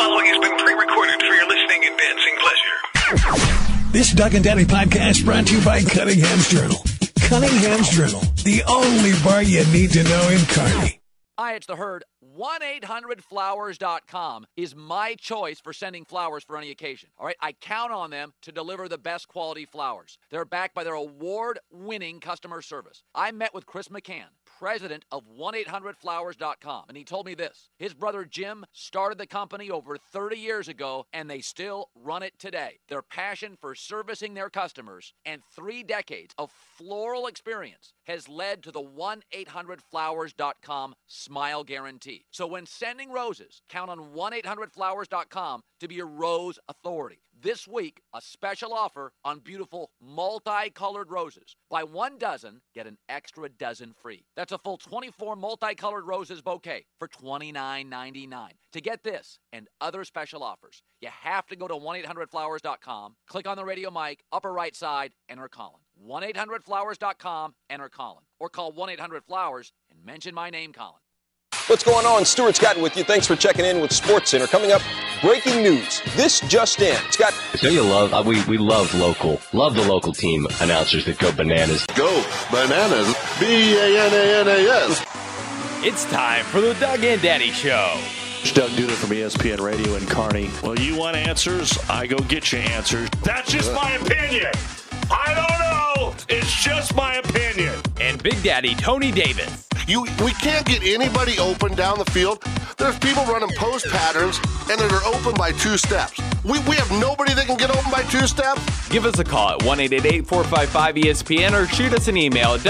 following has been pre-recorded for your listening and dancing pleasure. This Doug and Daddy podcast brought to you by Cunningham's Journal. Cunningham's Journal, the only bar you need to know in Kearney. Hi, it's The Herd. 1-800-Flowers.com is my choice for sending flowers for any occasion. All right, I count on them to deliver the best quality flowers. They're backed by their award-winning customer service. I met with Chris McCann, president of 1-800-Flowers.com, and he told me this. His brother Jim started the company over 30 years ago, and they still run it today. Their passion for servicing their customers and 3 decades of floral experience has led to the 1-800-Flowers.com Smile Guarantee. So when sending roses, count on 1-800-Flowers.com to be your rose authority. This week, a special offer on beautiful multicolored roses. Buy 1 dozen, get an extra dozen free. That's a full 24 multicolored roses bouquet for $29.99. To get this and other special offers, you have to go to 1-800-Flowers.com, click on the radio mic, upper right side, enter Colin. 1-800-Flowers.com, enter Colin. Or call 1-800-Flowers and mention my name, Colin. What's going on? Stuart Scott with you. Thanks for checking in with SportsCenter. Coming up, breaking news. This just in. Scott. So you love, we love local. Love the local team announcers that go bananas. Go bananas. B-A-N-A-N-A-S. It's time for the Doug and Daddy Show. It's Doug Duda from ESPN Radio in Kearney. Well, you want answers? I go get you answers. That's just my opinion. I don't know. It's just my opinion. And Big Daddy Tony Davis. We can't get anybody open down the field. There's people running post patterns and that are open by 2 steps. We have nobody that can get open by 2 steps. Give us a call at 1-888-455-ESPN or shoot us an email at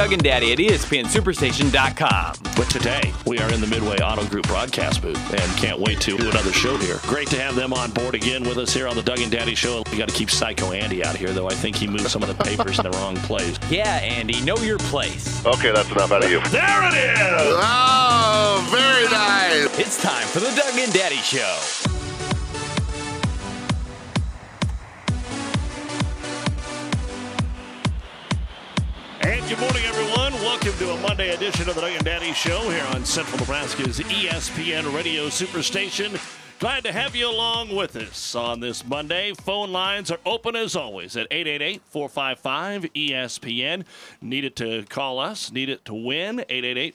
DougandDaddy@ESPNSuperstation.com. But today, we are in the Midway Auto Group broadcast booth and can't wait to do another show here. Great to have them on board again with us here on the Doug and Daddy Show. We got to keep Psycho Andy out here, though. I think he moved some of the papers in the wrong place. Yeah, Andy, know your place. Okay, that's enough out of you. There it is! Oh, very nice. It's time for the Doug and Daddy Show. And good morning, everyone. Welcome to a Monday edition of the Doug and Daddy Show here on Central Nebraska's ESPN Radio Superstation. Glad to have you along with us on this Monday. Phone lines are open as always at 888-455-ESPN. Need it to call us, need it to win,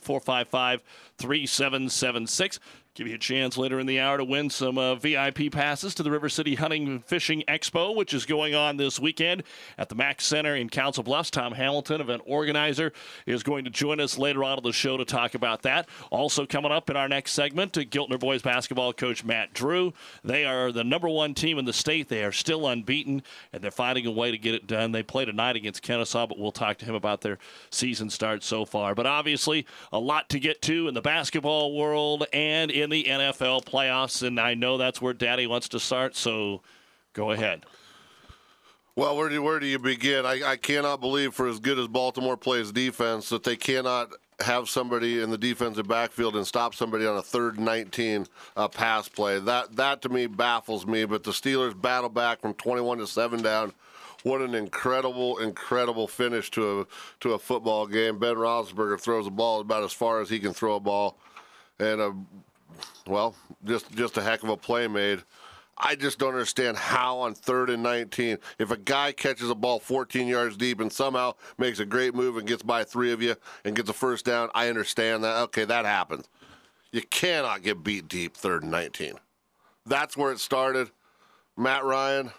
888-455-3776. Give you a chance later in the hour to win some VIP passes to the River City Hunting and Fishing Expo, which is going on this weekend at the Mack Center in Council Bluffs. Tom Hamilton, event organizer, is going to join us later on in the show to talk about that. Also coming up in our next segment, Giltner boys basketball coach Matt Drew. They are the #1 team in the state. They are still unbeaten, and they're finding a way to get it done. They played tonight against Kennesaw, but we'll talk to him about their season start so far. But obviously, a lot to get to in the basketball world and in the NFL playoffs, and I know that's where Daddy wants to start, so go ahead. Well, where do you begin? I cannot believe, for as good as Baltimore plays defense, that they cannot have somebody in the defensive backfield and stop somebody on a 3rd and 19 pass play. That to me baffles me, but the Steelers battle back from 21-7 down. What an incredible finish to a football game. Ben Roethlisberger throws the ball about as far as he can throw a ball, and well, just a heck of a play made. I just don't understand how on 3rd and 19, if a guy catches a ball 14 yards deep and somehow makes a great move and gets by 3 of you and gets a first down, I understand that. Okay, that happens. You cannot get beat deep 3rd and 19. That's where it started. Matt Ryan.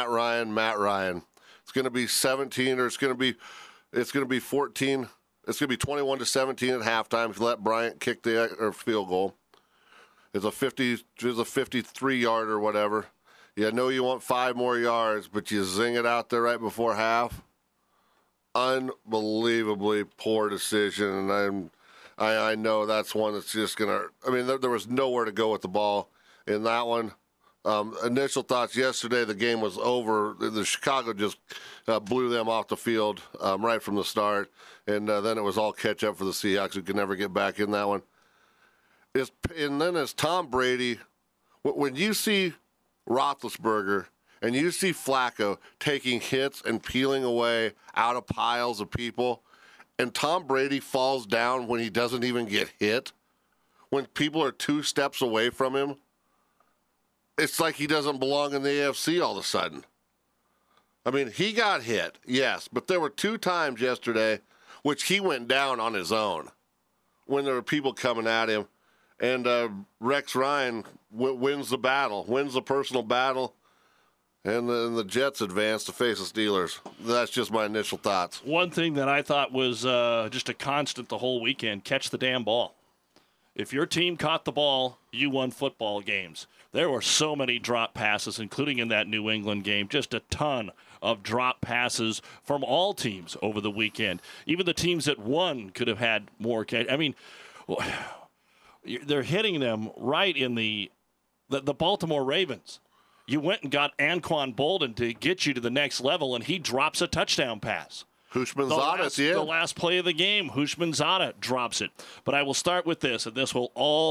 It's going to be 17, or it's going to be 14. It's going to be 21-17 at halftime if you let Bryant kick the field goal. It's a 53-yard or whatever. You know you want 5 more yards, but you zing it out there right before half. Unbelievably poor decision, and I know that's one that's just going to – I mean, there was nowhere to go with the ball in that one. Initial thoughts yesterday, the game was over. The Chicago just blew them off the field right from the start, and then it was all catch up for the Seahawks, who could never get back in that one. And then as Tom Brady, when you see Roethlisberger and you see Flacco taking hits and peeling away out of piles of people, and Tom Brady falls down when he doesn't even get hit, when people are 2 steps away from him, it's like he doesn't belong in the AFC all of a sudden. I mean, he got hit, yes, but there were 2 times yesterday which he went down on his own when there were people coming at him. And Rex Ryan wins the battle, wins the personal battle, and then the Jets advance to face the Steelers. That's just my initial thoughts. One thing that I thought was just a constant the whole weekend, catch the damn ball. If your team caught the ball, you won football games. There were so many drop passes, including in that New England game, just a ton of drop passes from all teams over the weekend. Even the teams that won could have had more. I mean, they're hitting them right in the Baltimore Ravens. You went and got Anquan Bolden to get you to the next level, and he drops a touchdown pass. Houshmandzadeh at the end. The last play of the game, Houshmandzadeh drops it. But I will start with this, and this will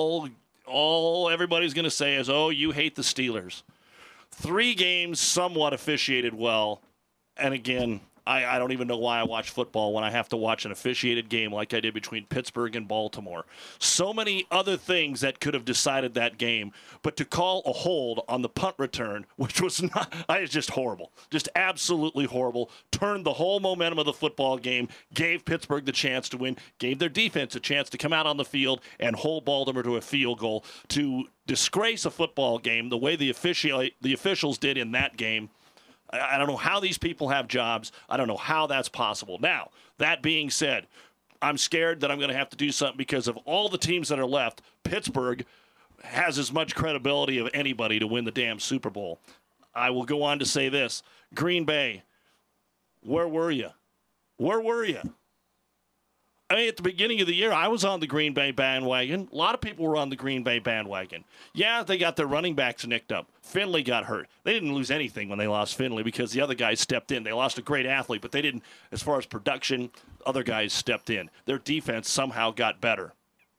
all everybody's going to say is, oh, you hate the Steelers. 3 games somewhat officiated well, and again, I don't even know why I watch football when I have to watch an officiated game like I did between Pittsburgh and Baltimore. So many other things that could have decided that game, but to call a hold on the punt return, which was just horrible, just absolutely horrible, turned the whole momentum of the football game, gave Pittsburgh the chance to win, gave their defense a chance to come out on the field and hold Baltimore to a field goal, to disgrace a football game the way the officials did in that game. I don't know how these people have jobs. I don't know how that's possible. Now, that being said, I'm scared that I'm going to have to do something because of all the teams that are left. Pittsburgh has as much credibility of anybody to win the damn Super Bowl. I will go on to say this. Green Bay, where were you? Where were you? I mean, at the beginning of the year, I was on the Green Bay bandwagon. A lot of people were on the Green Bay bandwagon. Yeah, they got their running backs nicked up. Finley got hurt. They didn't lose anything when they lost Finley because the other guys stepped in. They lost a great athlete, but they didn't, as far as production, other guys stepped in. Their defense somehow got better.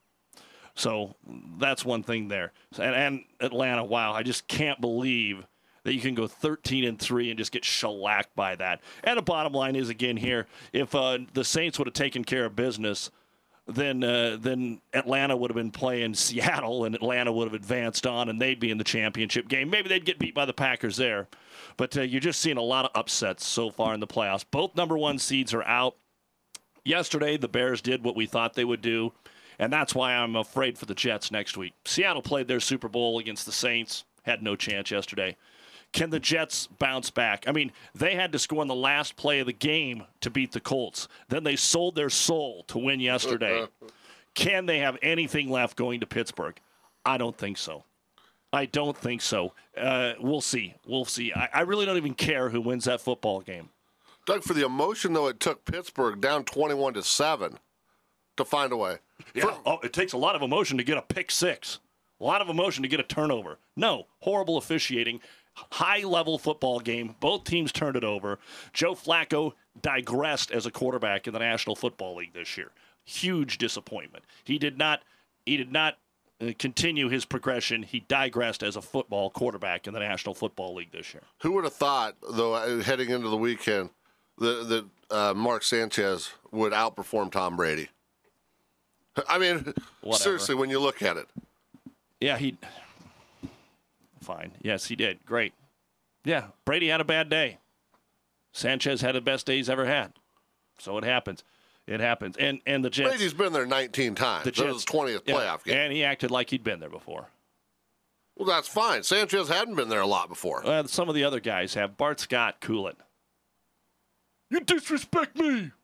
So that's one thing there. And Atlanta, wow, I just can't believe that you can go 13-3 and just get shellacked by that. And the bottom line is, again here, if the Saints would have taken care of business, then Atlanta would have been playing Seattle, and Atlanta would have advanced on, and they'd be in the championship game. Maybe they'd get beat by the Packers there. But you're just seeing a lot of upsets so far in the playoffs. Both number 1 seeds are out. Yesterday, the Bears did what we thought they would do, and that's why I'm afraid for the Jets next week. Seattle played their Super Bowl against the Saints, had no chance yesterday. Can the Jets bounce back? I mean, they had to score on the last play of the game to beat the Colts. Then they sold their soul to win yesterday. Can they have anything left going to Pittsburgh? I don't think so. I don't think so. We'll see. We'll see. I really don't even care who wins that football game. Doug, for the emotion, though, it took Pittsburgh down 21-7 to find a way. Yeah. It takes a lot of emotion to get a pick six. A lot of emotion to get a turnover. No, horrible officiating. High-level football game. Both teams turned it over. Joe Flacco digressed as a quarterback in the National Football League this year. Huge disappointment. He did not continue his progression. He digressed as a football quarterback in the National Football League this year. Who would have thought, though, heading into the weekend, that Mark Sanchez would outperform Tom Brady? I mean, seriously, when you look at it. Yeah, fine. Yes, he did. Great. Yeah, Brady had a bad day. Sanchez had the best day he's ever had. So it happens. It happens. And the Jets. Brady's been there 19 times. That was his 20th playoff game. And he acted like he'd been there before. Well, that's fine. Sanchez hadn't been there a lot before. Some of the other guys have. Bart Scott, cool it. You disrespect me.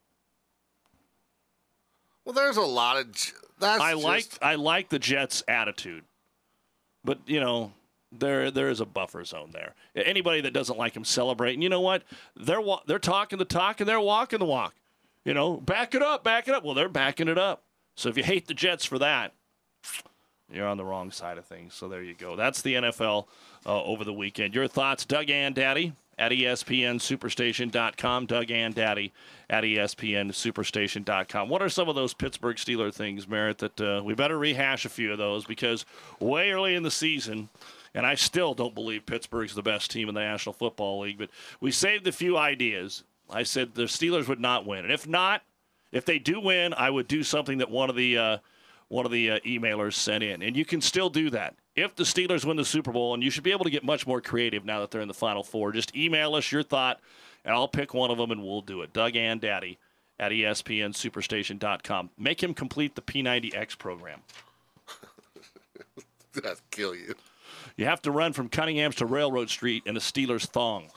Well, there's a lot of. I like the Jets' attitude, but there is a buffer zone there. Anybody that doesn't like him celebrating, you know what? They're talking the talk and they're walking the walk. Back it up, back it up. Well, they're backing it up. So if you hate the Jets for that, you're on the wrong side of things. So there you go. That's the NFL over the weekend. Your thoughts, Doug and Daddy at ESPNSuperstation.com. Doug and Daddy at ESPNSuperstation.com. What are some of those Pittsburgh Steelers things, Merritt, that we better rehash a few of those because way early in the season, and I still don't believe Pittsburgh's the best team in the National Football League, but we saved a few ideas. I said the Steelers would not win. And if they do win, I would do something that one of the emailers sent in. And you can still do that. if the Steelers win the Super Bowl, and you should be able to get much more creative now that they're in the Final Four, just email us your thought, and I'll pick one of them, and we'll do it. Doug and Daddy at ESPNSuperstation.com. Make him complete the P90X program. That'll kill you. You have to run from Cunningham's to Railroad Street in a Steelers thong.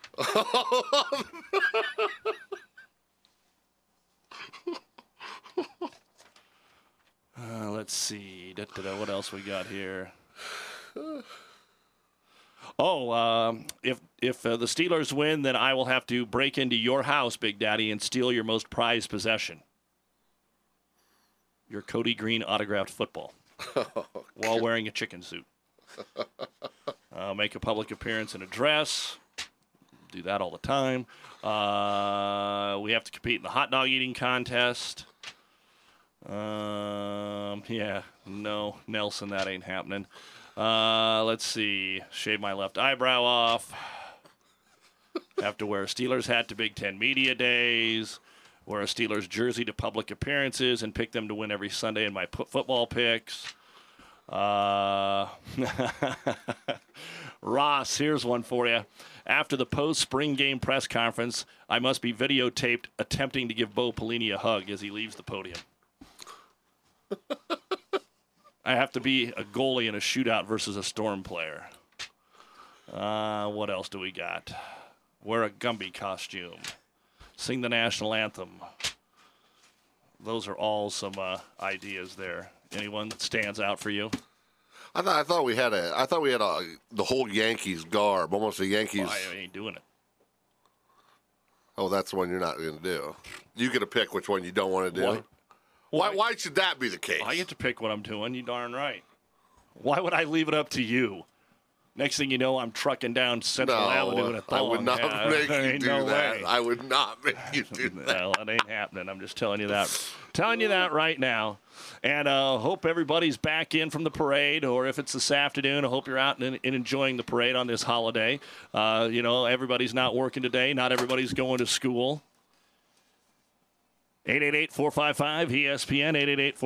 Let's see. What else we got here? If the Steelers win, then I will have to break into your house, Big Daddy, and steal your most prized possession. Your Cody Green autographed football. While wearing a chicken suit. Make a public appearance in a dress. Do that all the time. We have to compete in the hot dog eating contest. No, Nelson, that ain't happening. Let's see. Shave my left eyebrow off. Have to wear a Steelers hat to Big Ten Media Days. Wear a Steelers jersey to public appearances and pick them to win every Sunday in my football picks. Ross, here's one for you. After the post-spring game press conference, I must be videotaped attempting to give Bo Pelini a hug as he leaves the podium. I have to be a goalie in a shootout versus a Storm player. What else do we got? Wear a Gumby costume. Sing the national anthem. Those are all some ideas there. Anyone that stands out for you? I thought we had the whole Yankees garb, almost a Yankees. Well, I ain't doing it. Oh, that's the one you're not going to do. You get to pick which one you don't want to do. Why should that be the case? I get to pick what I'm doing. You darn right. Why would I leave it up to you? Next thing you know, I'm trucking down Central Avenue in a thong. I would not make you do that. Way. I would not make you do that. Well, it ain't happening. I'm just telling you that. Telling you that right now. And hope everybody's back in from the parade, or if it's this afternoon, I hope you're out and enjoying the parade on this holiday. Everybody's not working today. Not everybody's going to school. 888-455-ESPN,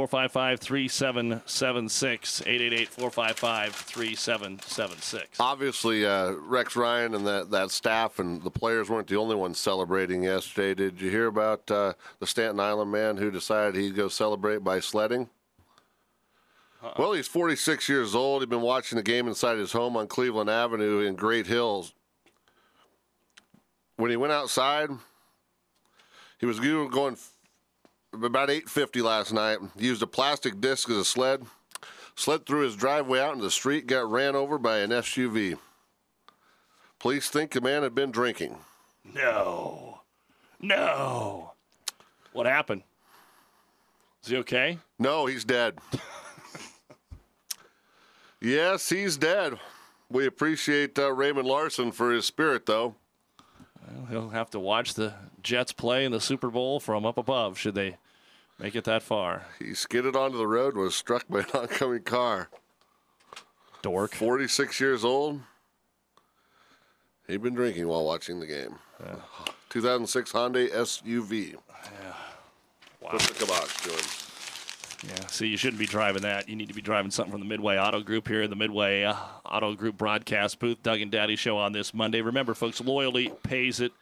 888-455-3776, 888-455-3776. Obviously, Rex Ryan and that staff and the players weren't the only ones celebrating yesterday. Did you hear about the Staten Island man who decided he'd go celebrate by sledding? Well, he's 46 years old. He'd been watching the game inside his home on Cleveland Avenue in Great Hills. When he went outside, he was going about 8:50 last night. He used a plastic disc as a sled through his driveway out into the street, got ran over by an SUV. Police think the man had been drinking. No. What happened? Is he okay? No, he's dead. Yes, he's dead. We appreciate Raymond Larson for his spirit, though. Well, he'll have to watch the Jets play in the Super Bowl from up above, should they make it that far. He skidded onto the road and was struck by an oncoming car. Dork. 46 years old. He'd been drinking while watching the game. 2006 Hyundai SUV. Yeah. Wow. Put the kibosh to him. Yeah, see, you shouldn't be driving that. You need to be driving something from the Midway Auto Group here in the Midway Auto Group broadcast booth. Doug and Daddy show on this Monday. Remember, folks, loyalty pays it.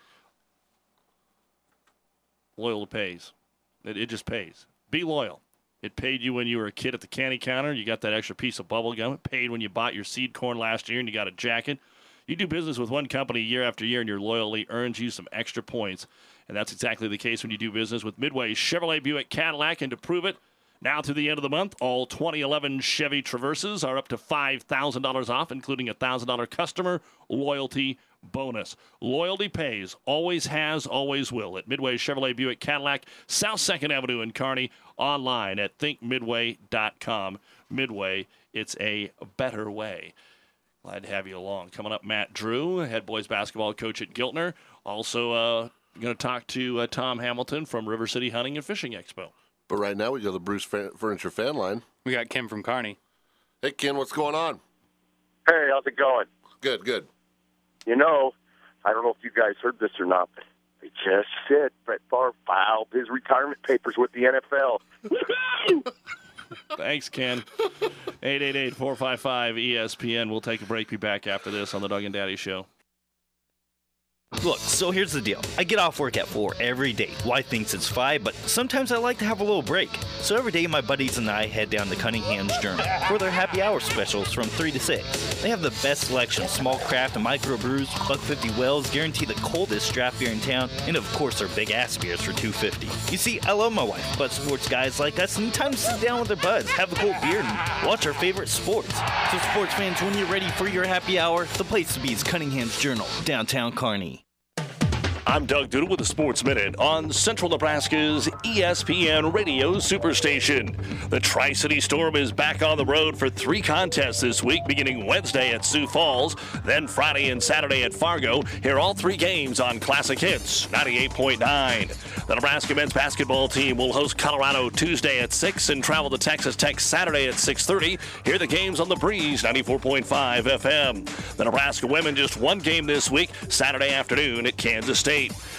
Loyalty pays. It just pays. Be loyal. It paid you when you were a kid at the candy counter. You got that extra piece of bubble gum. It paid when you bought your seed corn last year and you got a jacket. You do business with one company year after year, and your loyalty earns you some extra points. And that's exactly the case when you do business with Midway Chevrolet Buick Cadillac. And to prove it, now through the end of the month, all 2011 Chevy Traverses are up to $5,000 off, including a $1,000 customer loyalty bonus. Loyalty pays. Always has, always will. At Midway Chevrolet Buick Cadillac, South 2nd Avenue in Kearney. Online at thinkmidway.com. Midway, it's a better way. Glad to have you along. Coming up, Matt Drew, head boys basketball coach at Giltner. Also going to talk to Tom Hamilton from River City Hunting and Fishing Expo. But right now we got the Bruce Furniture fan line. We got Ken from Kearney. Hey, Ken, what's going on? Hey, how's it going? Good. You know, I don't know if you guys heard this or not, but they just said Brett Favre filed his retirement papers with the NFL. Thanks, Ken. 888-455-ESPN. We'll take a break. Be back after this on the Doug and Daddy Show. Look, so here's the deal. I get off work at 4 every day. Wife thinks it's 5, but sometimes I like to have a little break. So every day my buddies and I head down to Cunningham's Journal for their happy hour specials from 3 to 6. They have the best selection of small craft and micro brews, $1.50 wells, guarantee the coldest draft beer in town, and of course their big ass beers for $2.50. You see, I love my wife, but sports guys like us need time to sit down with their buds, have a cold beer, and watch our favorite sports. So sports fans, when you're ready for your happy hour, the place to be is Cunningham's Journal, downtown Kearney. I'm Doug Duda with the Sports Minute on Central Nebraska's ESPN Radio Superstation. The Tri-City Storm is back on the road for 3 contests this week, beginning Wednesday at Sioux Falls, then Friday and Saturday at Fargo. Hear all 3 games on Classic Hits 98.9. The Nebraska men's basketball team will host Colorado Tuesday at 6 and travel to Texas Tech Saturday at 6:30. Hear the games on the Breeze 94.5 FM. The Nebraska women just 1 game this week, Saturday afternoon at Kansas State.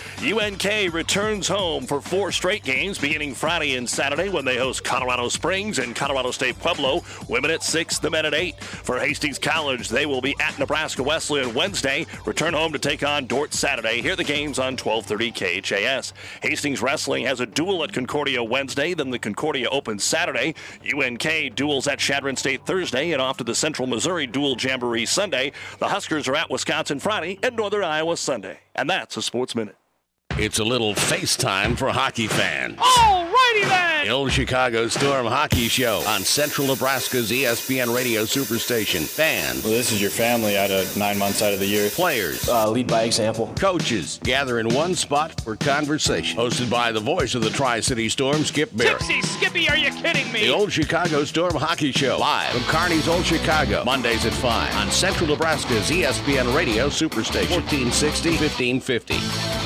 UNK returns home for 4 straight games beginning Friday and Saturday when they host Colorado Springs and Colorado State Pueblo. Women at 6, the men at 8. For Hastings College, they will be at Nebraska Wesleyan Wednesday. Return home to take on Dort Saturday. Hear the games on 1230 KHAS. Hastings Wrestling has a duel at Concordia Wednesday, then the Concordia Open Saturday. UNK duels at Chadron State Thursday and off to the Central Missouri Dual Jamboree Sunday. The Huskers are at Wisconsin Friday and Northern Iowa Sunday. And that's a Sports Minute. It's a little FaceTime for hockey fans. Alrighty then! The Old Chicago Storm Hockey Show on Central Nebraska's ESPN Radio Superstation. Fans. Well, this is your family out of 9 months out of the year. Players. Lead by example. Coaches gather in one spot for conversation. Hosted by the voice of the Tri-City Storm, Skip Barry. Tipsy Skippy, are you kidding me? The Old Chicago Storm Hockey Show. Live from Kearney's Old Chicago. Mondays at 5 on Central Nebraska's ESPN Radio Superstation. 1460, 1550.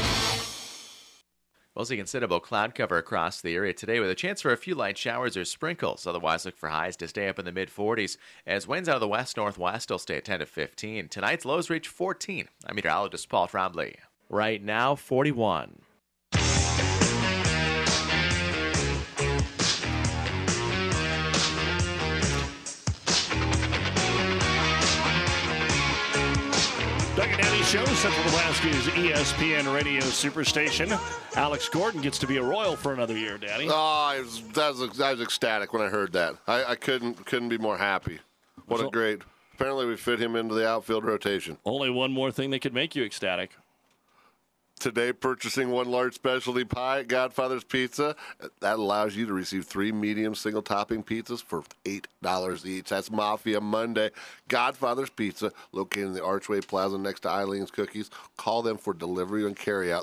Mostly considerable cloud cover across the area today with a chance for a few light showers or sprinkles. Otherwise, look for highs to stay up in the mid-40s as winds out of the west-northwest will stay at 10 to 15. Tonight's lows reach 14. I'm meteorologist Paul Trombley. Right now, 41. Doug and Daddy Show, Central Nebraska's ESPN Radio Superstation. Alex Gordon gets to be a Royal for another year, Daddy. Oh, I was ecstatic when I heard that. I couldn't be more happy. What a great. Apparently we fit him into the outfield rotation. Only one more thing that could make you ecstatic. Today, purchasing 1 large specialty pie at Godfather's Pizza, that allows you to receive 3 medium single-topping pizzas for $8 each. That's Mafia Monday. Godfather's Pizza, located in the Archway Plaza next to Eileen's Cookies. Call them for delivery and carry-out,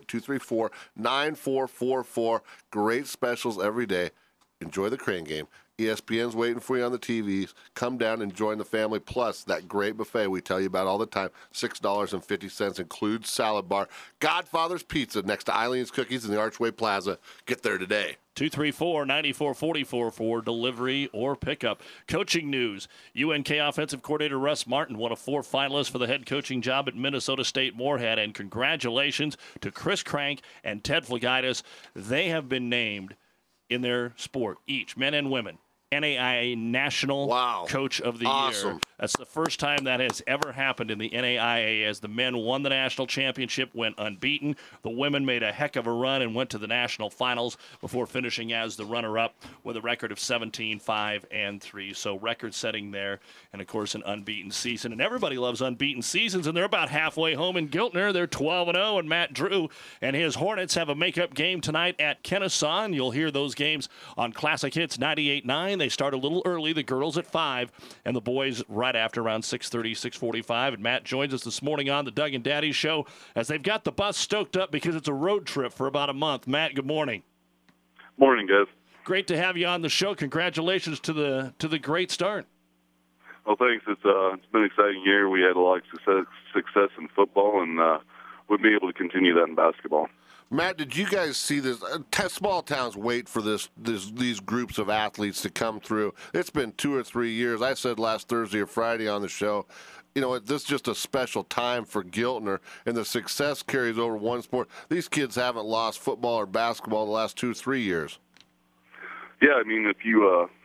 308-234-9444. Great specials every day. Enjoy the Crane game. ESPN's waiting for you on the TVs. Come down and join the family. Plus, that great buffet we tell you about all the time, $6.50 includes salad bar. Godfather's Pizza next to Eileen's Cookies in the Archway Plaza. Get there today. 234-9444 for delivery or pickup. Coaching news. UNK offensive coordinator Russ Martin, one of 4 finalists for the head coaching job at Minnesota State Moorhead. And congratulations to Chris Crank and Ted Flagaitis. They have been named in their sport, each, men and women, NAIA National Coach of the Year. That's the first time that has ever happened in the NAIA, as the men won the national championship, went unbeaten. The women made a heck of a run and went to the national finals before finishing as the runner-up with a record of 17-5-3. So record-setting there, and of course an unbeaten season. And everybody loves unbeaten seasons, and they're about halfway home in Giltner. They're 12-0, and Matt Drew and his Hornets have a makeup game tonight at Kennesaw. And you'll hear those games on Classic Hits 98.9. They start a little early, the girls at 5, and the boys right after around 6:30, 6:45. And Matt joins us this morning on the Doug and Daddy Show as they've got the bus stoked up because it's a road trip for about a month. Matt, good morning. Morning, guys. Great to have you on the show. Congratulations to the great start. Well, thanks. It's been an exciting year. We had a lot of success in football, and we'll be able to continue that in basketball. Matt, did you guys see this? Small towns wait for these groups of athletes to come through. It's been 2 or 3 years. I said last Thursday or Friday on the show, this is just a special time for Giltner, and the success carries over one sport. These kids haven't lost football or basketball in the last 2 or 3 years. Yeah, I mean, if you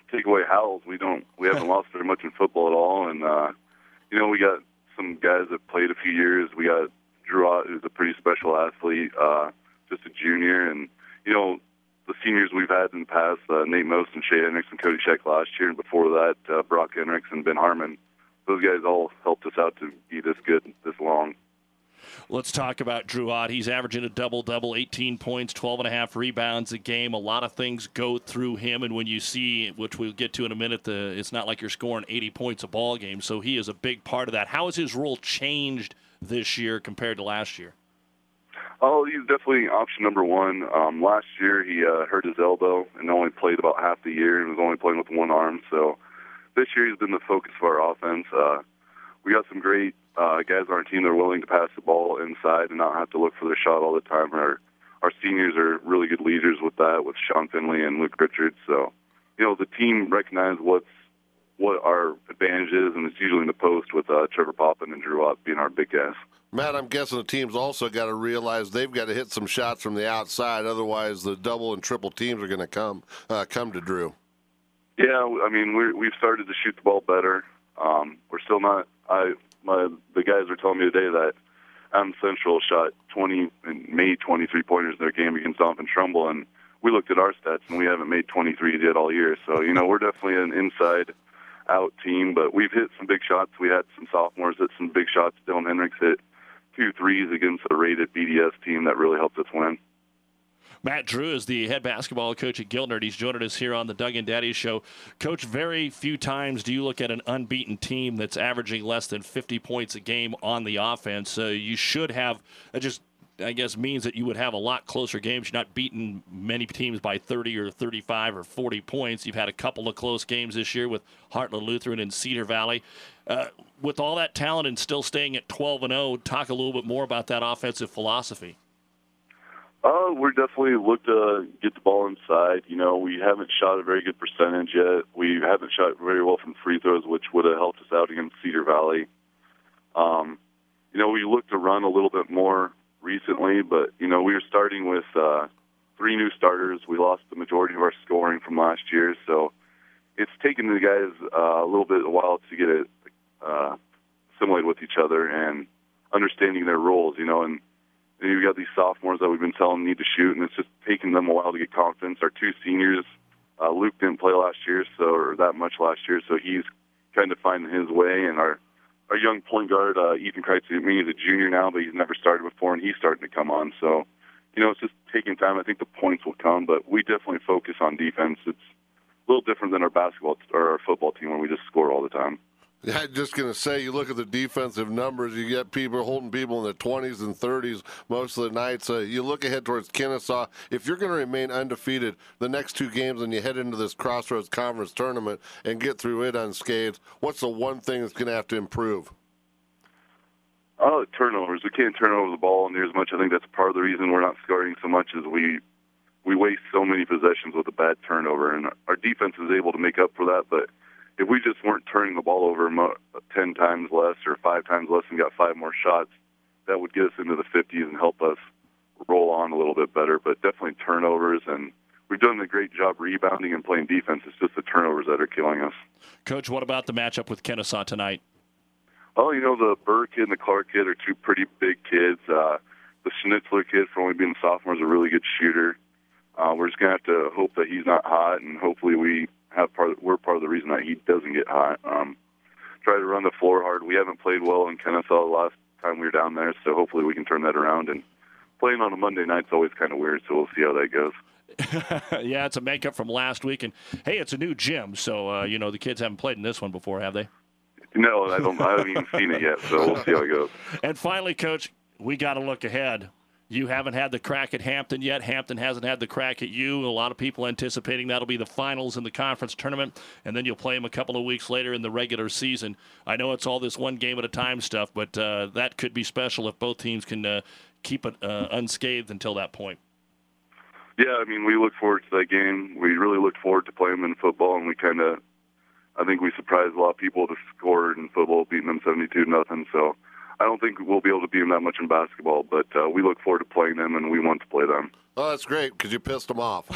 take away Howells, we haven't lost very much in football at all. And we got some guys that played a few years. We got Drew Ott, who's a pretty special athlete, just a junior, and the seniors we've had in the past, Nate Most and Shea Hendricks and Cody Scheck last year, and before that, Brock Hendricks and Ben Harmon. Those guys all helped us out to be this good this long. Let's talk about Drew Ott. He's averaging a double-double, 18 points, 12.5 rebounds a game. A lot of things go through him, and when you see, which we'll get to in a minute, it's not like you're scoring 80 points a ball game, so he is a big part of that. How has his role changed this year compared to last year? Oh, he's definitely option number one. Last year he hurt his elbow and only played about half the year and was only playing with one arm. So this year he's been the focus of our offense. We got some great guys on our team that are willing to pass the ball inside and not have to look for their shot all the time. Our seniors are really good leaders with that, with Sean Finley and Luke Richards. So, the team recognizes what our advantage is, and it's usually in the post with Trevor Poppin and Drew Ott being our big guys. Matt, I'm guessing the team's also got to realize they've got to hit some shots from the outside, otherwise the double and triple teams are going to come to Drew. Yeah, I mean we've started to shoot the ball better. We're still not. The guys are telling me today that Adams Central shot 20 and made 23 pointers in their game against Doniphan Trumbull, and we looked at our stats and we haven't made 23 yet all year. So we're definitely an inside-out team, but we've hit some big shots. We had some sophomores hit some big shots. Dylan Hendricks hit 2 threes against a rated BDS team that really helped us win. Matt Drew is the head basketball coach at Giltner. He's joining us here on the Doug and Daddy Show. Coach, very few times do you look at an unbeaten team that's averaging less than 50 points a game on the offense. So you should have, I guess, means that you would have a lot closer games. You're not beating many teams by 30 or 35 or 40 points. You've had a couple of close games this year with Heartland Lutheran and Cedar Valley. With all that talent and still staying at 12-0, talk a little bit more about that offensive philosophy. We're definitely looked to get the ball inside. We haven't shot a very good percentage yet. We haven't shot very well from free throws, which would have helped us out against Cedar Valley. We looked to run a little bit more recently, but, we were starting with 3 new starters. We lost the majority of our scoring from last year, so it's taken the guys a little bit a while to get it assimilated with each other and understanding their roles, and you've got these sophomores that we've been telling them need to shoot, and it's just taking them a while to get confidence. Our 2 seniors, Luke didn't play last year, or that much last year, so he's kind of finding his way. And our young point guard, Ethan Kreitz, he's a junior now, but he's never started before, and he's starting to come on. So, it's just taking time. I think the points will come, but we definitely focus on defense. It's a little different than our basketball or our football team where we just score all the time. Yeah, I'm just going to say, you look at the defensive numbers, you get people holding people in the 20s and 30s most of the nights. You look ahead towards Kennesaw. If you're going to remain undefeated the next 2 games and you head into this Crossroads Conference tournament and get through it unscathed, what's the one thing that's going to have to improve? Turnovers. We can't turn over the ball near as much. I think that's part of the reason we're not scoring so much is we waste so many possessions with a bad turnover, and our defense is able to make up for that, but if we just weren't turning the ball over 10 times less or 5 times less and got 5 more shots, that would get us into the 50s and help us roll on a little bit better. But definitely turnovers, and we've done a great job rebounding and playing defense. It's just the turnovers that are killing us. Coach, what about the matchup with Kennesaw tonight? Oh, the Burr kid and the Clark kid are 2 pretty big kids. The Schnitzler kid, for only being a sophomore, is a really good shooter. We're just going to have to hope that he's not hot, and hopefully we're part of the reason that he doesn't get hot. Try to run the floor hard. We haven't played well in Kennesaw the last time we were down there, so hopefully we can turn that around. And playing on a Monday night's always kind of weird, so we'll see how that goes. Yeah, it's a makeup from last week, and hey, it's a new gym, so the kids haven't played in this one before, have they? No, I haven't even seen it yet, so we'll see how it goes. And finally, Coach, we got to look ahead. You haven't had the crack at Hampton yet. Hampton hasn't had the crack at you. A lot of people anticipating that'll be the finals in the conference tournament, and then you'll play them a couple of weeks later in the regular season. I know it's all this one game at a time stuff, but that could be special if both teams can keep it unscathed until that point. Yeah, we look forward to that game. We really look forward to playing them in football, and I think we surprised a lot of people to score in football, beating them 72-0. So I don't think we'll be able to beat them that much in basketball, but we look forward to playing them, and we want to play them. Oh, that's great because you pissed them off.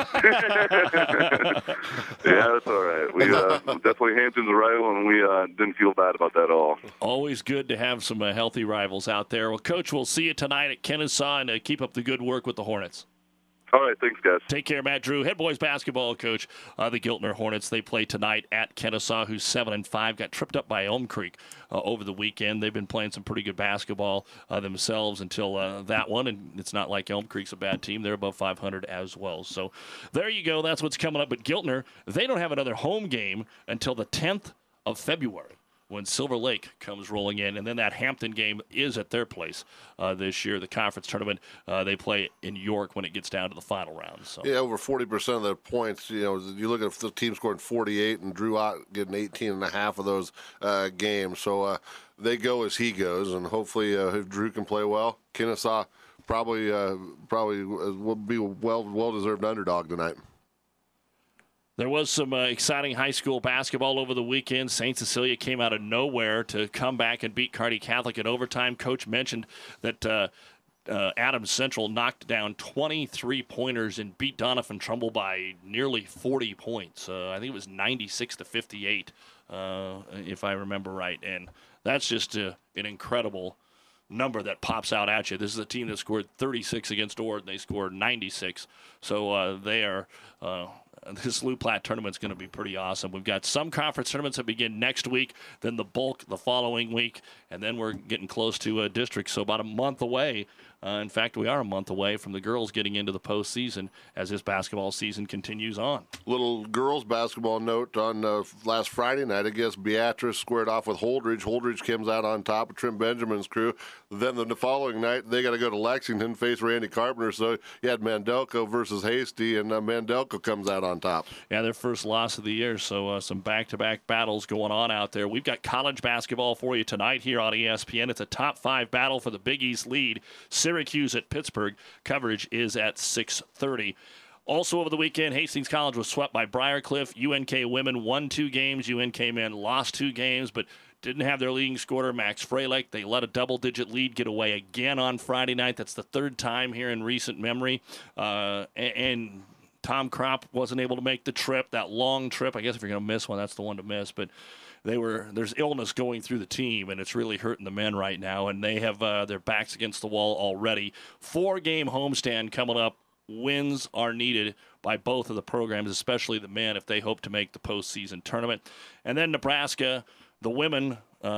Yeah, that's all right. We definitely Hampton's a rival, and we didn't feel bad about that at all. Always good to have some healthy rivals out there. Well, Coach, we'll see you tonight at Kennesaw, and keep up the good work with the Hornets. All right, thanks, guys. Take care, Matt Drew, head boys basketball coach. The Giltner Hornets, they play tonight at Kennesaw, who's 7-5. Got tripped up by Elm Creek over the weekend. They've been playing some pretty good basketball themselves until that one, and it's not like Elm Creek's a bad team. They're above 500 as well. So there you go. That's what's coming up. But Giltner, they don't have another home game until the 10th of February, when Silver Lake comes rolling in. And then that Hampton game is at their place this year. The conference tournament, they play in York when it gets down to the final round. So. Yeah, over 40% of the points. You look at the team scoring 48 and Drew Ott getting 18.5 of those games. So they go as he goes, and hopefully if Drew can play well, Kennesaw probably will be a well-deserved underdog tonight. There was some exciting high school basketball over the weekend. St. Cecilia came out of nowhere to come back and beat Kearney Catholic in overtime. Coach mentioned that Adams Central knocked down 23 pointers and beat Doniphan Trumbull by nearly 40 points. I think it was 96-58, if I remember right. And that's just an incredible number that pops out at you. This is a team that scored 36 against Ord, and they scored 96. So they are this Lou Platte tournament is going to be pretty awesome. We've got some conference tournaments that begin next week, then the bulk the following week, and then we're getting close to districts, so about a month away. In fact, we are a month away from the girls getting into the postseason as this basketball season continues on. Little girls basketball note on last Friday night, I guess Beatrice squared off with Holdridge. Holdridge comes out on top of Trent Benjamin's crew. Then the following night, they got to go to Lexington, face Randy Carpenter. So you had Mandelco versus Hasty, and Mandelco comes out on top. Yeah, their first loss of the year, so some back-to-back battles going on out there. We've got college basketball for you tonight here on ESPN. It's a top 5 battle for the Big East lead. Syracuse at Pittsburgh. Coverage is at 6:30. Also over the weekend, Hastings College was swept by Briarcliff. UNK women won 2 games. UNK men lost 2 games, but didn't have their leading scorer, Max Freilich. They let a double-digit lead get away again on Friday night. That's the 3rd time here in recent memory. And Tom Kropp wasn't able to make the trip, that long trip. I guess if you're going to miss one, that's the one to miss. But there's illness going through the team, and it's really hurting the men right now. And they have their backs against the wall already. 4-game homestand coming up. Wins are needed by both of the programs, especially the men, if they hope to make the postseason tournament. And then Nebraska, the women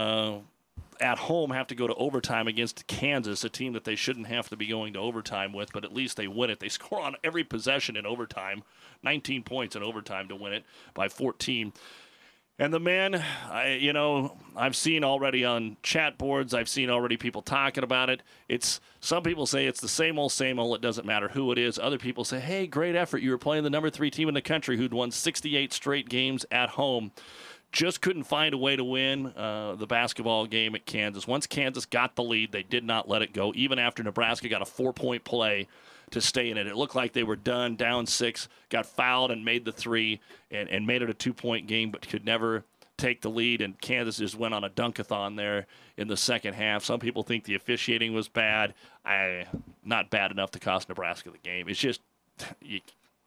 at home have to go to overtime against Kansas, a team that they shouldn't have to be going to overtime with, but at least they win it. They score on every possession in overtime, 19 points in overtime to win it by 14. And the men, I've seen already on chat boards, I've seen already people talking about it. Some people say it's the same old, it doesn't matter who it is. Other people say, hey, great effort. You were playing the number 3 team in the country who'd won 68 straight games at home. Just couldn't find a way to win the basketball game at Kansas. Once Kansas got the lead, they did not let it go, even after Nebraska got a 4-point play to stay in it. It looked like they were done, down 6, got fouled and made the 3, and made it a 2-point game, but could never take the lead, and Kansas just went on a dunk-a-thon there in the second half. Some people think the officiating was bad. Not bad enough to cost Nebraska the game. It's just you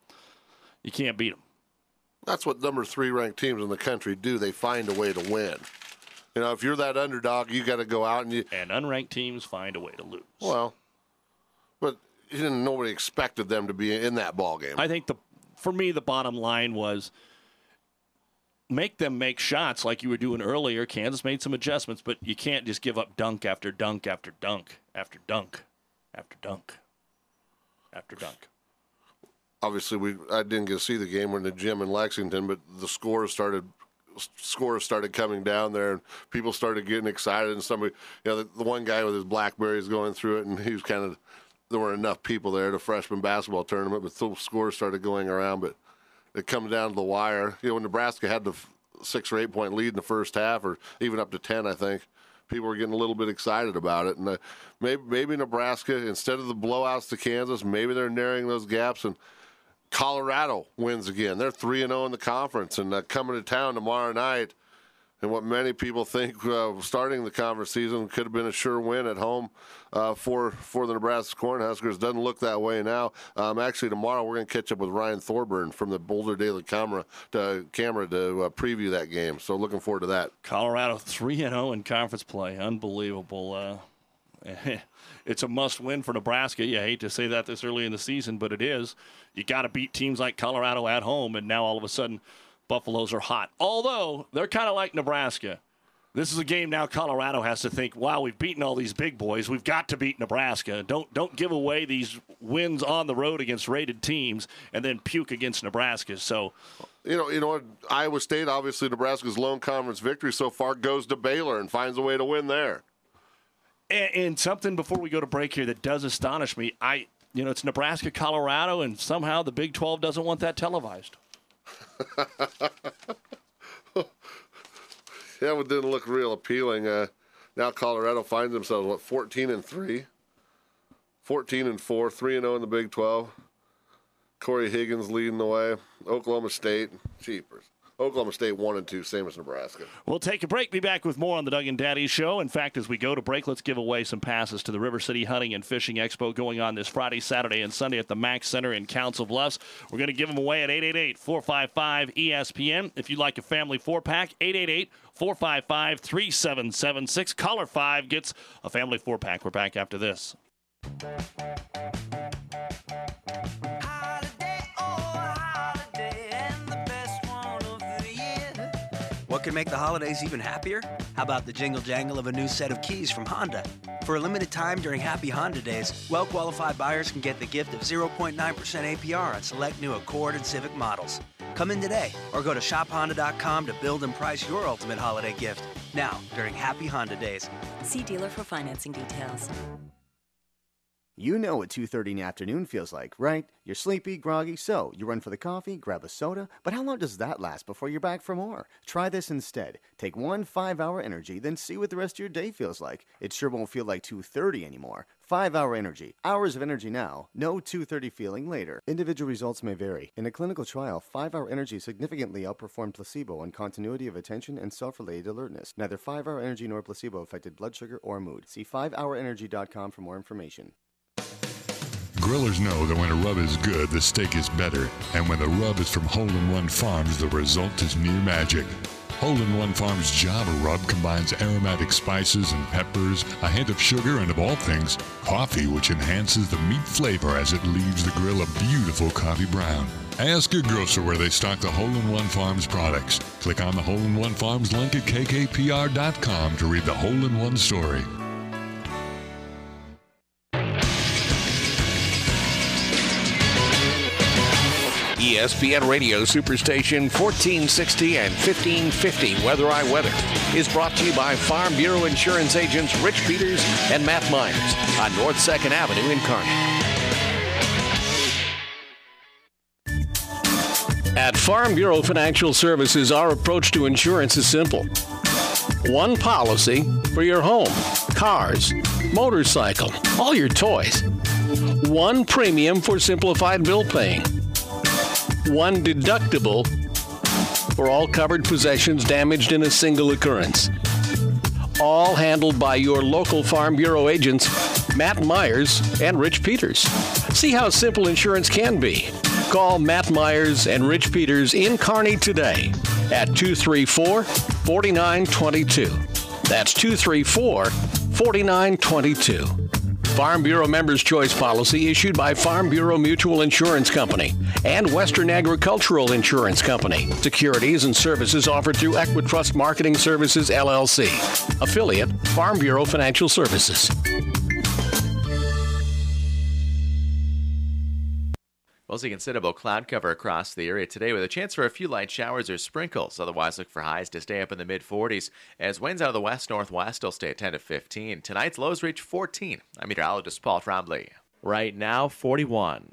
can't beat them. That's what number 3 ranked teams in the country do. They find a way to win. If you're that underdog, you got to go out and unranked teams find a way to lose. Well, but nobody expected them to be in that ball game. I think for me the bottom line was make them make shots like you were doing earlier. Kansas made some adjustments, but you can't just give up dunk after dunk after dunk after dunk after dunk after dunk. Obviously, I didn't get to see the game. We're in the gym in Lexington, but the scores started coming down there, and people started getting excited. And somebody, the one guy with his Blackberries going through it, and he was there weren't enough people there at a freshman basketball tournament, but the scores started going around. But it comes down to the wire. When Nebraska had the 6 or 8 point lead in the first half, or even up to 10, I think, people were getting a little bit excited about it. And maybe Nebraska, instead of the blowouts to Kansas, maybe they're narrowing those gaps. And Colorado wins again. They're 3-0 in the conference, and coming to town tomorrow night and what many people think starting the conference season could have been a sure win at home for the Nebraska Cornhuskers. Doesn't look that way now. Actually, tomorrow we're going to catch up with Ryan Thorburn from the Boulder Daily Camera to preview that game. So looking forward to that. Colorado 3-0 in conference play. Unbelievable. It's a must-win for Nebraska. You hate to say that this early in the season, but it is. You got to beat teams like Colorado at home, and now all of a sudden Buffaloes are hot. Although they're kind of like Nebraska. This is a game now Colorado has to think, wow, we've beaten all these big boys. We've got to beat Nebraska. Don't give away these wins on the road against rated teams and then puke against Nebraska. So, you know what? Iowa State, obviously Nebraska's lone conference victory so far, goes to Baylor and finds a way to win there. And something before we go to break here that does astonish me, it's Nebraska, Colorado, and somehow the Big 12 doesn't want that televised. Yeah, it didn't look real appealing. Now Colorado finds themselves, 14-3, 14-4, 3-0 in the Big 12. Corey Higgins leading the way. Oklahoma State, cheapers. Oklahoma State 1-2, same as Nebraska. We'll take a break. Be back with more on the Doug and Daddy Show. In fact, as we go to break, let's give away some passes to the River City Hunting and Fishing Expo going on this Friday, Saturday, and Sunday at the Mack Center in Council Bluffs. We're going to give them away at 888-455-ESPN. If you'd like a family 4-pack, 888-455-3776. Caller 5 gets a family 4-pack. We're back after this. What can make the holidays even happier? How about the jingle jangle of a new set of keys from Honda? For a limited time during Happy Honda Days, well-qualified buyers can get the gift of 0.9% APR on select new Accord and Civic models. Come in today or go to shophonda.com to build and price your ultimate holiday gift. Now, during Happy Honda Days. See dealer for financing details. You know what 2:30 in the afternoon feels like, right? You're sleepy, groggy, so you run for the coffee, grab a soda, but how long does that last before you're back for more? Try this instead. Take one 5-hour energy, then see what the rest of your day feels like. It sure won't feel like 2:30 anymore. 5-hour energy. Hours of energy now, no 2:30 feeling later. Individual results may vary. In a clinical trial, 5-hour energy significantly outperformed placebo on continuity of attention and self-related alertness. Neither 5-hour energy nor placebo affected blood sugar or mood. See 5hourenergy.com for more information. Grillers know that when a rub is good, the steak is better. And when the rub is from Hole-in-One Farms, the result is near magic. Hole-in-One Farms Java Rub combines aromatic spices and peppers, a hint of sugar, and of all things, coffee, which enhances the meat flavor as it leaves the grill a beautiful coffee brown. Ask your grocer where they stock the Hole-in-One Farms products. Click on the Hole-in-One Farms link at kkpr.com to read the Hole-in-One story. ESPN Radio Superstation 1460 and 1550 Weather I Weather is brought to you by Farm Bureau Insurance agents Rich Peters and Matt Myers on North 2nd Avenue in Kearney. At Farm Bureau Financial Services, our approach to insurance is simple. One policy for your home, cars, motorcycle, all your toys. One premium for simplified bill paying. One deductible for all covered possessions damaged in a single occurrence. All handled by your local Farm Bureau agents, Matt Myers and Rich Peters. See how simple insurance can be. Call Matt Myers and Rich Peters in Kearney today at 234-4922. That's 234-4922. Farm Bureau Members' Choice Policy issued by Farm Bureau Mutual Insurance Company and Western Agricultural Insurance Company. Securities and services offered through Equitrust Marketing Services, LLC. Affiliate, Farm Bureau Financial Services. We'll see considerable cloud cover across the area today with a chance for a few light showers or sprinkles. Otherwise, look for highs to stay up in the mid-40s as winds out of the west-northwest will stay at 10 to 15. Tonight's lows reach 14. I'm meteorologist Paul Trombley. Right now, 41.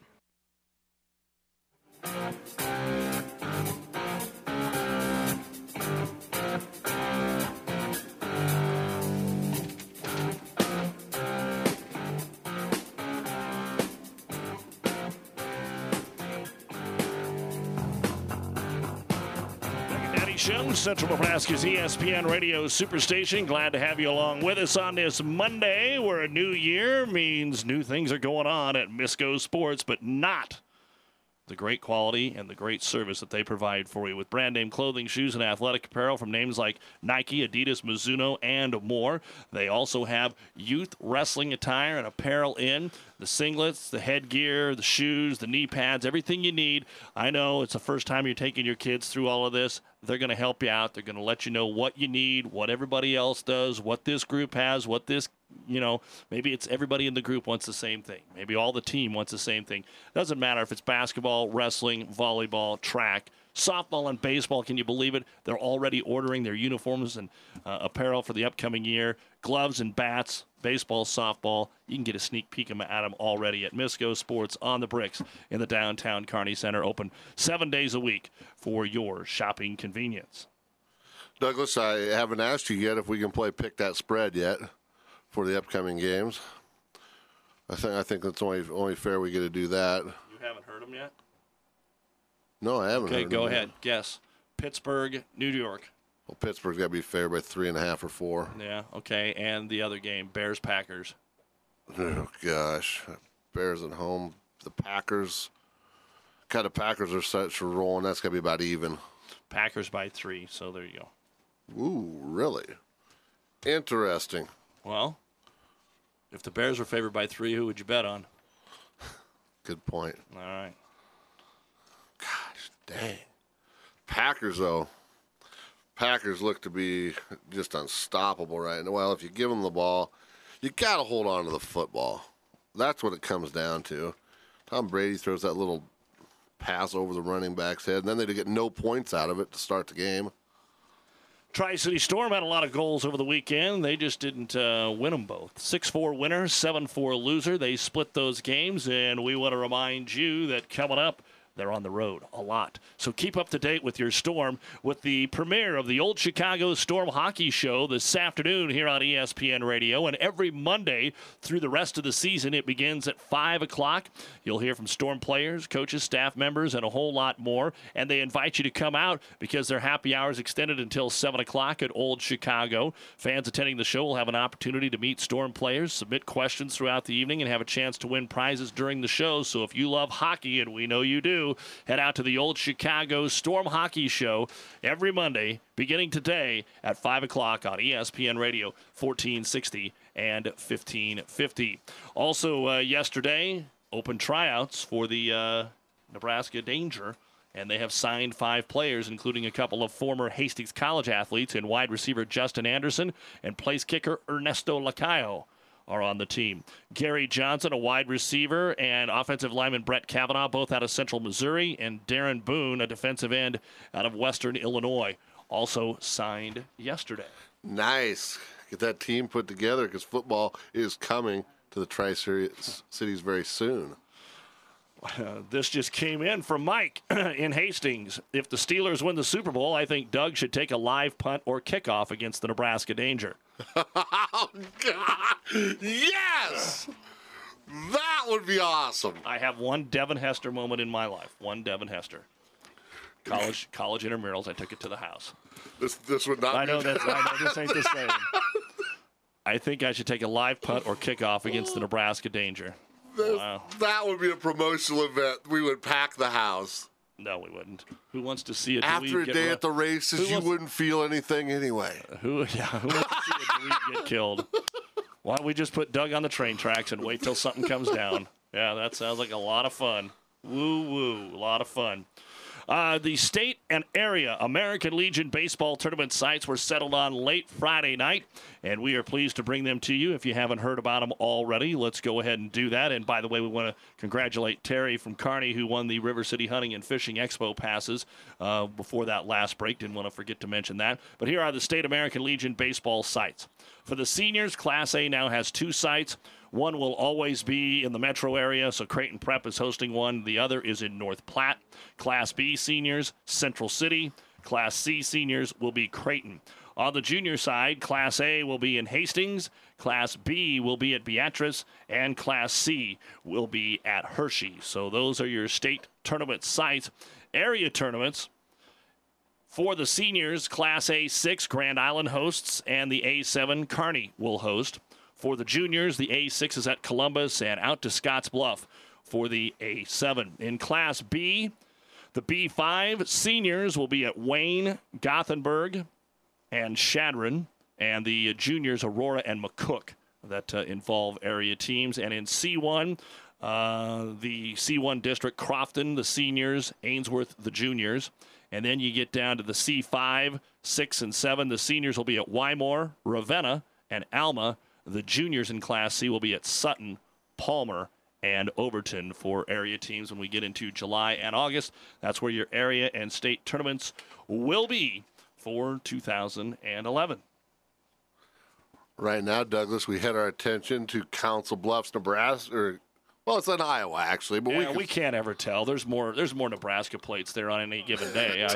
Show, Central Nebraska's ESPN Radio Superstation. Glad to have you along with us on this Monday, where a new year means new things are going on at Misco Sports, but not the great quality and the great service that they provide for you with brand name clothing, shoes, and athletic apparel from names like Nike, Adidas, Mizuno, and more. They also have youth wrestling attire and apparel in the singlets, the headgear, the shoes, the knee pads, everything you need. I know it's the first time you're taking your kids through all of this. They're going to help you out. They're going to let you know what you need, what everybody else does, what this group has, what this, maybe it's everybody in the group wants the same thing. Maybe all the team wants the same thing. Doesn't matter if it's basketball, wrestling, volleyball, track, softball, and baseball. Can you believe it? They're already ordering their uniforms and apparel for the upcoming year. Gloves and bats, baseball, softball. You can get a sneak peek at them already at Misco Sports on the Bricks in the downtown Kearney Center. Open 7 days a week for your shopping convenience. Douglas, I haven't asked you yet if we can play Pick That Spread yet for the upcoming games. I think it's only fair we get to do that. You haven't heard them yet? No, I haven't heard them. Okay, go ahead. Guess. Pittsburgh, New York. Well, Pittsburgh's got to be fair by 3.5 or 4. Yeah, okay. And the other game, Bears-Packers. Oh, gosh. Bears at home. The Packers. The Packers are such a rolling. That's got to be about even. Packers by 3, so there you go. Ooh, really? Interesting. Well, if the Bears were favored by 3, who would you bet on? Good point. All right. Gosh, dang. Packers, though. Packers look to be just unstoppable right now. Well, if you give them the ball, you got to hold on to the football. That's what it comes down to. Tom Brady throws that little pass over the running back's head, and then they get no points out of it to start the game. Tri-City Storm had a lot of goals over the weekend. They just didn't win them both. 6-4 winner, 7-4 loser. They split those games, and we want to remind you that coming up, they're on the road a lot. So keep up to date with your Storm with the premiere of the Old Chicago Storm Hockey Show this afternoon here on ESPN Radio. And every Monday through the rest of the season, it begins at 5 o'clock. You'll hear from Storm players, coaches, staff members, and a whole lot more. And they invite you to come out because their happy hours extended until 7 o'clock at Old Chicago. Fans attending the show will have an opportunity to meet Storm players, submit questions throughout the evening, and have a chance to win prizes during the show. So if you love hockey, and we know you do, head out to the Old Chicago Storm Hockey Show every Monday, beginning today at 5 o'clock on ESPN Radio 1460 and 1550. Also, yesterday, open tryouts for the Nebraska Danger, and they have signed 5 players, including a couple of former Hastings College athletes and wide receiver Justin Anderson and place kicker Ernesto Lacayo are on the team. Gary Johnson, a wide receiver, and offensive lineman Brett Kavanaugh, both out of Central Missouri, and Darren Boone, a defensive end out of Western Illinois, also signed yesterday. Nice. Get that team put together because football is coming to the Tri-Cities very soon. This just came in from Mike in Hastings. If the Steelers win the Super Bowl, I think Doug should take a live punt or kickoff against the Nebraska Danger. Oh, God. Yes! That would be awesome. I have one Devin Hester moment in my life. One Devin Hester. College intramurals. I took it to the house. This would not. I know this ain't the same. I think I should take a live punt or kickoff against the Nebraska Danger. Wow. That would be a promotional event. We would pack the house. No, we wouldn't. Who wants to see a Dweeb after a day at the races? You wouldn't feel anything anyway. Who wants to see a Dweeb get killed? Why don't we just put Doug on the train tracks and wait till something comes down? Yeah, that sounds like a lot of fun. Woo, a lot of fun. The state and area American Legion baseball tournament sites were settled on late Friday night, and we are pleased to bring them to you. If you haven't heard about them already, let's go ahead and do that. And by the way, we want to congratulate Terry from Kearney, who won the River City Hunting and Fishing Expo passes before that last break. Didn't want to forget to mention that. But here are the state American Legion baseball sites. For the seniors, Class A now has 2 sites. One will always be in the metro area, so Creighton Prep is hosting one. The other is in North Platte. Class B seniors, Central City. Class C seniors will be Creighton. On the junior side, Class A will be in Hastings, Class B will be at Beatrice, and Class C will be at Hershey. So those are your state tournament sites. Area tournaments For the seniors, Class A6, Grand Island hosts, and the A7, Kearney will host. For the juniors, the A6 is at Columbus and out to Scotts Bluff for the A7. In Class B, the B5 seniors will be at Wayne, Gothenburg, and Chadron, and the juniors, Aurora and McCook, that involve area teams. And in C1, the C1 district, Crofton, the seniors, Ainsworth, the juniors. And then you get down to the C5, 6, and 7. The seniors will be at Wymore, Ravenna, and Alma. The juniors in Class C will be at Sutton, Palmer, and Overton for area teams when we get into July and August. That's where your area and state tournaments will be for 2011. Right now, Douglas, we had our attention to Council Bluffs, Nebraska. Well, it's in Iowa, actually. But yeah, we can't ever tell. There's more Nebraska plates there on any given day.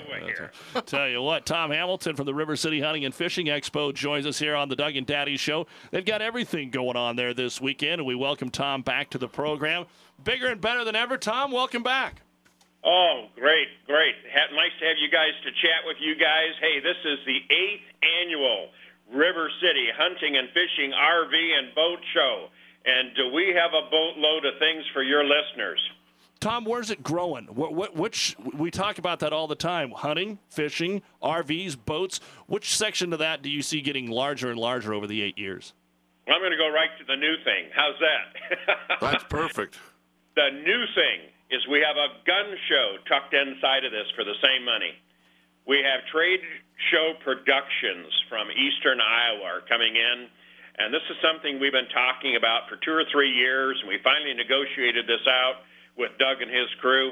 Tell you what, Tom Hamilton from the River City Hunting and Fishing Expo joins us here on the Doug and Daddy Show. They've got everything going on there this weekend, and we welcome Tom back to the program. Bigger and better than ever. Tom, welcome back. Oh, great. Nice to have you guys to chat with you guys. Hey, this is the 8th annual River City Hunting and Fishing RV and Boat Show. And do we have a boatload of things for your listeners? Tom, where's it growing? Which we talk about that all the time. Hunting, fishing, RVs, boats. Which section of that do you see getting larger and larger over the 8 years? I'm going to go right to the new thing. How's that? That's perfect. The new thing is we have a gun show tucked inside of this for the same money. We have trade show productions from Eastern Iowa are coming in. And this is something we've been talking about for 2 or 3 years, and we finally negotiated this out with Doug and his crew,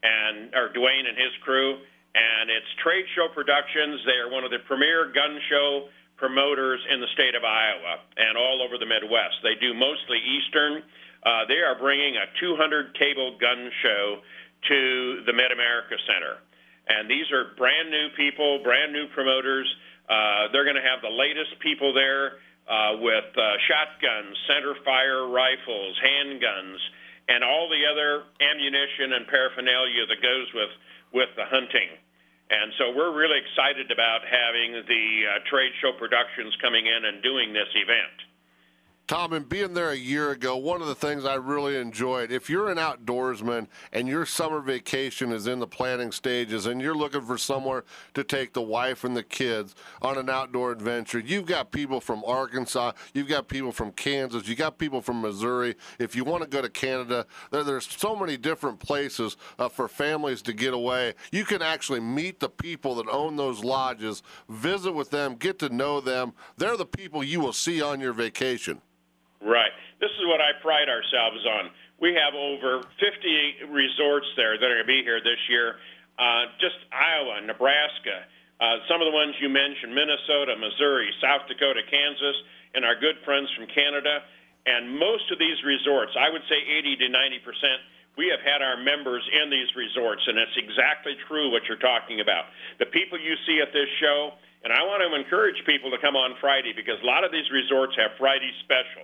or Dwayne and his crew. And it's Trade Show Productions. They are one of the premier gun show promoters in the state of Iowa and all over the Midwest. They do mostly Eastern. They are bringing a 200-table gun show to the Mid-America Center. And these are brand-new people, brand-new promoters. They're going to have the latest people there. With shotguns, center fire rifles, handguns, and all the other ammunition and paraphernalia that goes with the hunting. And so we're really excited about having the Trade Show Productions coming in and doing this event. Tom, and being there a year ago, one of the things I really enjoyed, if you're an outdoorsman and your summer vacation is in the planning stages and you're looking for somewhere to take the wife and the kids on an outdoor adventure, you've got people from Arkansas, you've got people from Kansas, you've got people from Missouri. If you want to go to Canada, there's so many different places for families to get away. You can actually meet the people that own those lodges, visit with them, get to know them. They're the people you will see on your vacation. Right. This is what I pride ourselves on. We have over 50 resorts there that are going to be here this year. Just Iowa, Nebraska, some of the ones you mentioned, Minnesota, Missouri, South Dakota, Kansas, and our good friends from Canada. And most of these resorts, I would say 80 to 90%, we have had our members in these resorts, and it's exactly true what you're talking about. The people you see at this show, and I want to encourage people to come on Friday because a lot of these resorts have Friday specials.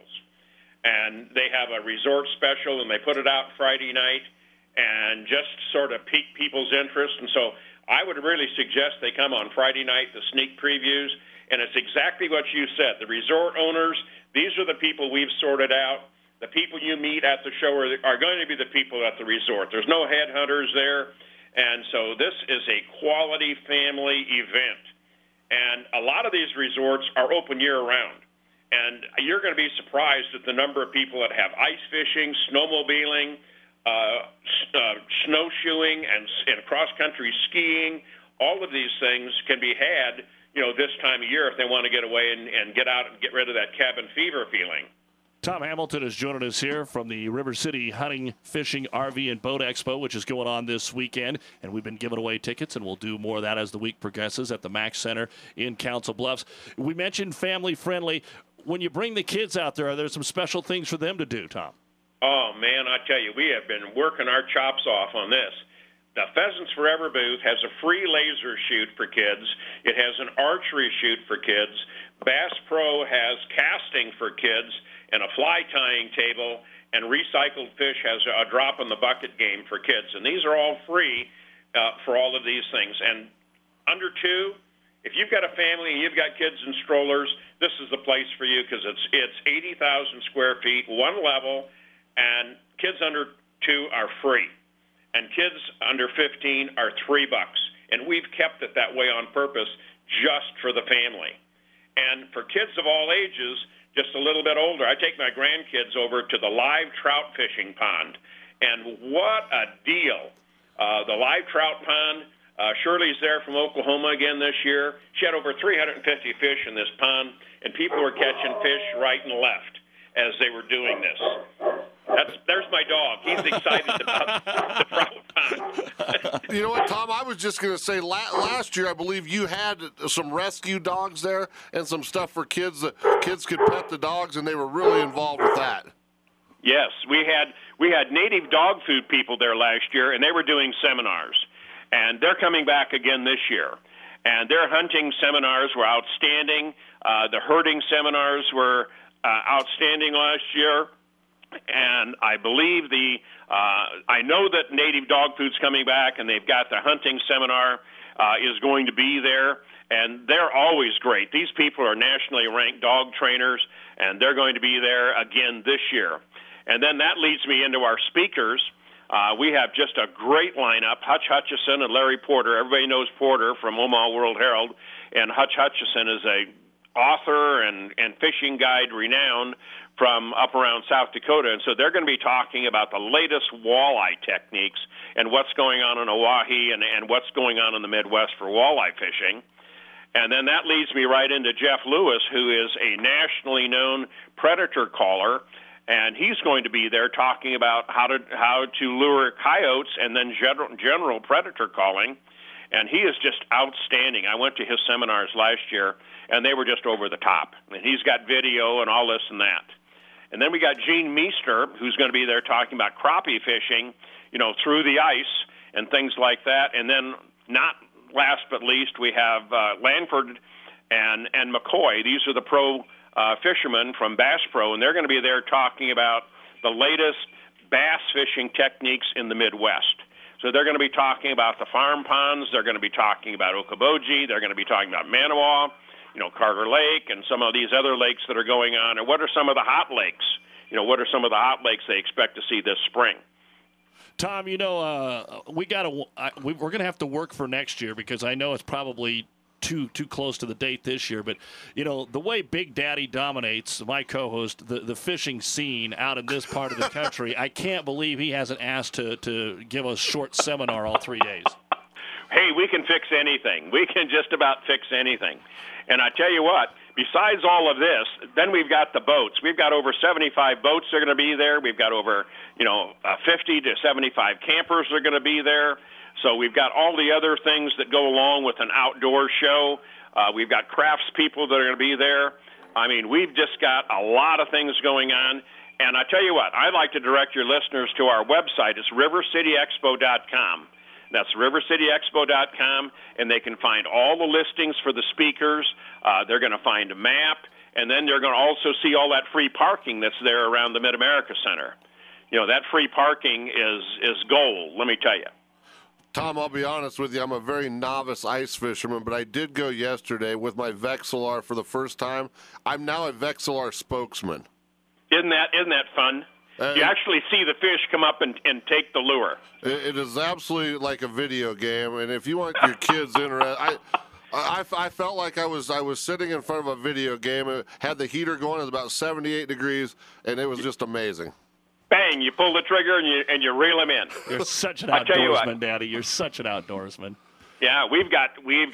And they have a resort special, and they put it out Friday night and just sort of pique people's interest. And so I would really suggest they come on Friday night, the sneak previews. And it's exactly what you said. The resort owners, these are the people we've sorted out. The people you meet at the show are going to be the people at the resort. There's no headhunters there. And so this is a quality family event. And a lot of these resorts are open year-round. And you're going to be surprised at the number of people that have ice fishing, snowmobiling, snowshoeing, and cross-country skiing. All of these things can be had, this time of year if they want to get away and get out and get rid of that cabin fever feeling. Tom Hamilton is joining us here from the River City Hunting, Fishing, RV, and Boat Expo, which is going on this weekend. And we've been giving away tickets, and we'll do more of that as the week progresses at the Mack Center in Council Bluffs. We mentioned family-friendly. When you bring the kids out there, are there some special things for them to do, Tom? Oh, man, I tell you, we have been working our chops off on this. The Pheasants Forever booth has a free laser shoot for kids. It has an archery shoot for kids. Bass Pro has casting for kids and a fly tying table, and Recycled Fish has a drop in the bucket game for kids. And these are all free for all of these things. And under 2, if you've got a family and you've got kids in strollers, this is the place for you because it's 80,000 square feet, one level, and kids under 2 are free, and kids under 15 are $3. And we've kept it that way on purpose just for the family. And for kids of all ages, just a little bit older, I take my grandkids over to the live trout fishing pond. And what a deal. The live trout pond, Shirley's there from Oklahoma again this year. She had over 350 fish in this pond, and people were catching fish right and left as they were doing this. There's my dog. He's excited about the trout pond. You know what, Tom? I was just going to say, last year I believe you had some rescue dogs there and some stuff for kids that kids could pet the dogs, and they were really involved with that. Yes, we had native dog food people there last year, and they were doing seminars. And they're coming back again this year. And their hunting seminars were outstanding. The herding seminars were outstanding last year. And I believe I know that native dog food's coming back, and they've got the hunting seminar is going to be there. And they're always great. These people are nationally ranked dog trainers, and they're going to be there again this year. And then that leads me into our speakers. We have just a great lineup. Hutch Hutchison and Larry Porter. Everybody knows Porter from Omaha World Herald, and Hutch Hutchison is a author and fishing guide renowned from up around South Dakota. And so they're going to be talking about the latest walleye techniques and what's going on in Oahe and what's going on in the Midwest for walleye fishing. And then that leads me right into Jeff Lewis, who is a nationally known predator caller. And he's going to be there talking about how to lure coyotes and then general predator calling. And he is just outstanding. I went to his seminars last year, and they were just over the top. And he's got video and all this and that. And then we got Gene Meester, who's going to be there talking about crappie fishing, through the ice and things like that. And then not last but least, we have Lanford and McCoy. These are the pro fishermen from Bass Pro, and they're going to be there talking about the latest bass fishing techniques in the Midwest. So they're going to be talking about the farm ponds. They're going to be talking about Okoboji. They're going to be talking about Manawa, Carter Lake, and some of these other lakes that are going on. And what are some of the hot lakes? What are some of the hot lakes they expect to see this spring? Tom, we're going to have to work for next year because I know it's probably too close to the date this year, but the way Big Daddy dominates, my co-host, the fishing scene out in this part of the country, I can't believe he hasn't asked to give us short seminar all 3 days. Hey, we can fix anything. We can just about fix anything. And I tell you what, besides all of this, then we've got the boats. We've got over 75 boats that are going to be there. We've got over 50 to 75 campers that are going to be there. So we've got all the other things that go along with an outdoor show. We've got crafts people that are going to be there. I mean, we've just got a lot of things going on. And I tell you what, I'd like to direct your listeners to our website. It's rivercityexpo.com. That's rivercityexpo.com, and they can find all the listings for the speakers. They're going to find a map, and then they're going to also see all that free parking that's there around the Mid-America Center. That free parking is gold, let me tell you. Tom, I'll be honest with you. I'm a very novice ice fisherman, but I did go yesterday with my Vexilar for the first time. I'm now a Vexilar spokesman. Isn't that fun? You actually see the fish come up and take the lure. It is absolutely like a video game, and if you want your kids interested, I felt like I was sitting in front of a video game. It had the heater going. It was about 78 degrees, and it was just amazing. Bang! You pull the trigger and you reel them in. You're such an outdoorsman, Daddy. You're such an outdoorsman. Yeah, we've got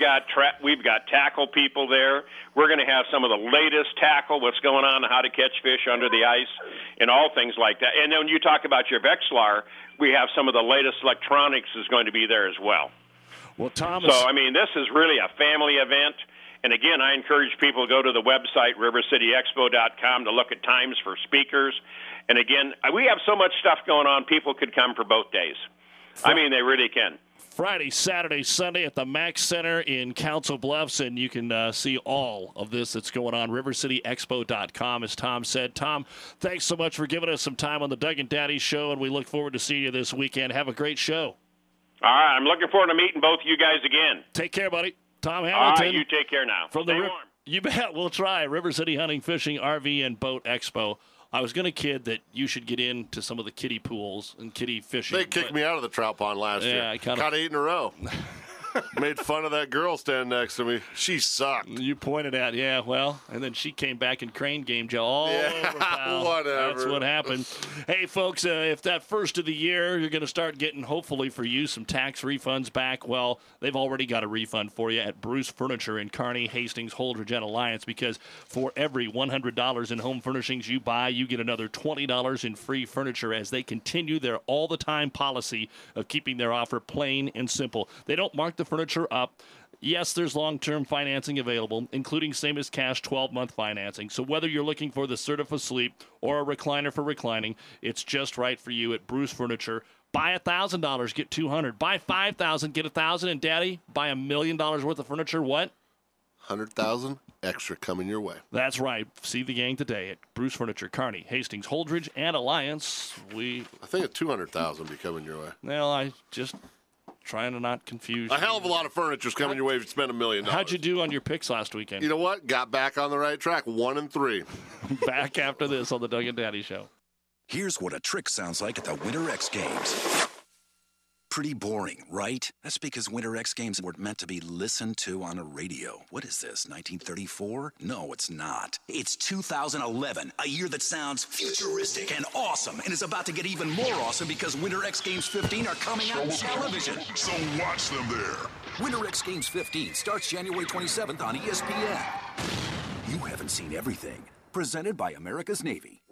tackle people there. We're going to have some of the latest tackle, what's going on, how to catch fish under the ice, and all things like that. And then when you talk about your Vexilar, we have some of the latest electronics is going to be there as well. Well, Thomas. So, I mean, this is really a family event. And again, I encourage people to go to the website, rivercityexpo.com, to look at times for speakers. And again, we have so much stuff going on, people could come for both days. I mean, they really can. Friday, Saturday, Sunday at the Mack Center in Council Bluffs, and you can see all of this that's going on. RiverCityExpo.com, as Tom said. Tom, thanks so much for giving us some time on the Doug and Daddy Show, and we look forward to seeing you this weekend. Have a great show. All right, I'm looking forward to meeting both of you guys again. Take care, buddy. Tom All Hamilton. right, you take care now. From Stay the warm. You bet. We'll try. River City Hunting, Fishing, RV, and Boat Expo. I was going to kid that you should get into some of the kiddie pools and kiddie fishing. They kicked me out of the trout pond last year. I caught 8 in a row. Made fun of that girl standing next to me. She sucked. You pointed at, and then she came back and crane game Joe. All over, pal. Whatever. That's what happened. Hey, folks, if that first of the year you're going to start getting, hopefully for you, some tax refunds back, well, they've already got a refund for you at Bruce Furniture in Kearney, Hastings, Holdridge, and Alliance, because for every $100 in home furnishings you buy, you get another $20 in free furniture as they continue their all-the-time policy of keeping their offer plain and simple. They don't mark the furniture up. Yes, there's long-term financing available, including same as cash 12-month financing. So whether you're looking for the Certifa Sleep or a recliner for reclining, it's just right for you at Bruce Furniture. Buy $1,000, get $200. Buy $5,000, get $1,000. And Daddy, buy $1 million worth of furniture. What? $100,000 extra coming your way. That's right. See the gang today at Bruce Furniture, Kearney, Hastings, Holdridge, and Alliance. I think it's $200,000 be coming your way. Well, I just trying to not confuse a hell of a lot of furniture's coming your way if you spend $1 million. How'd you do on your picks last weekend? You know what? Got back on the right track. 1-3. Back after this on the Doug and Daddy Show. Here's what a trick sounds like at the Winter X Games. Pretty boring, right? That's because Winter X Games were meant to be listened to on a radio. What is this, 1934? No, it's not. It's 2011, a year that sounds futuristic and awesome, and is about to get even more awesome because Winter X Games 15 are coming out on television. So watch them there. Winter X Games 15 starts January 27th on ESPN. You haven't seen everything. Presented by America's Navy.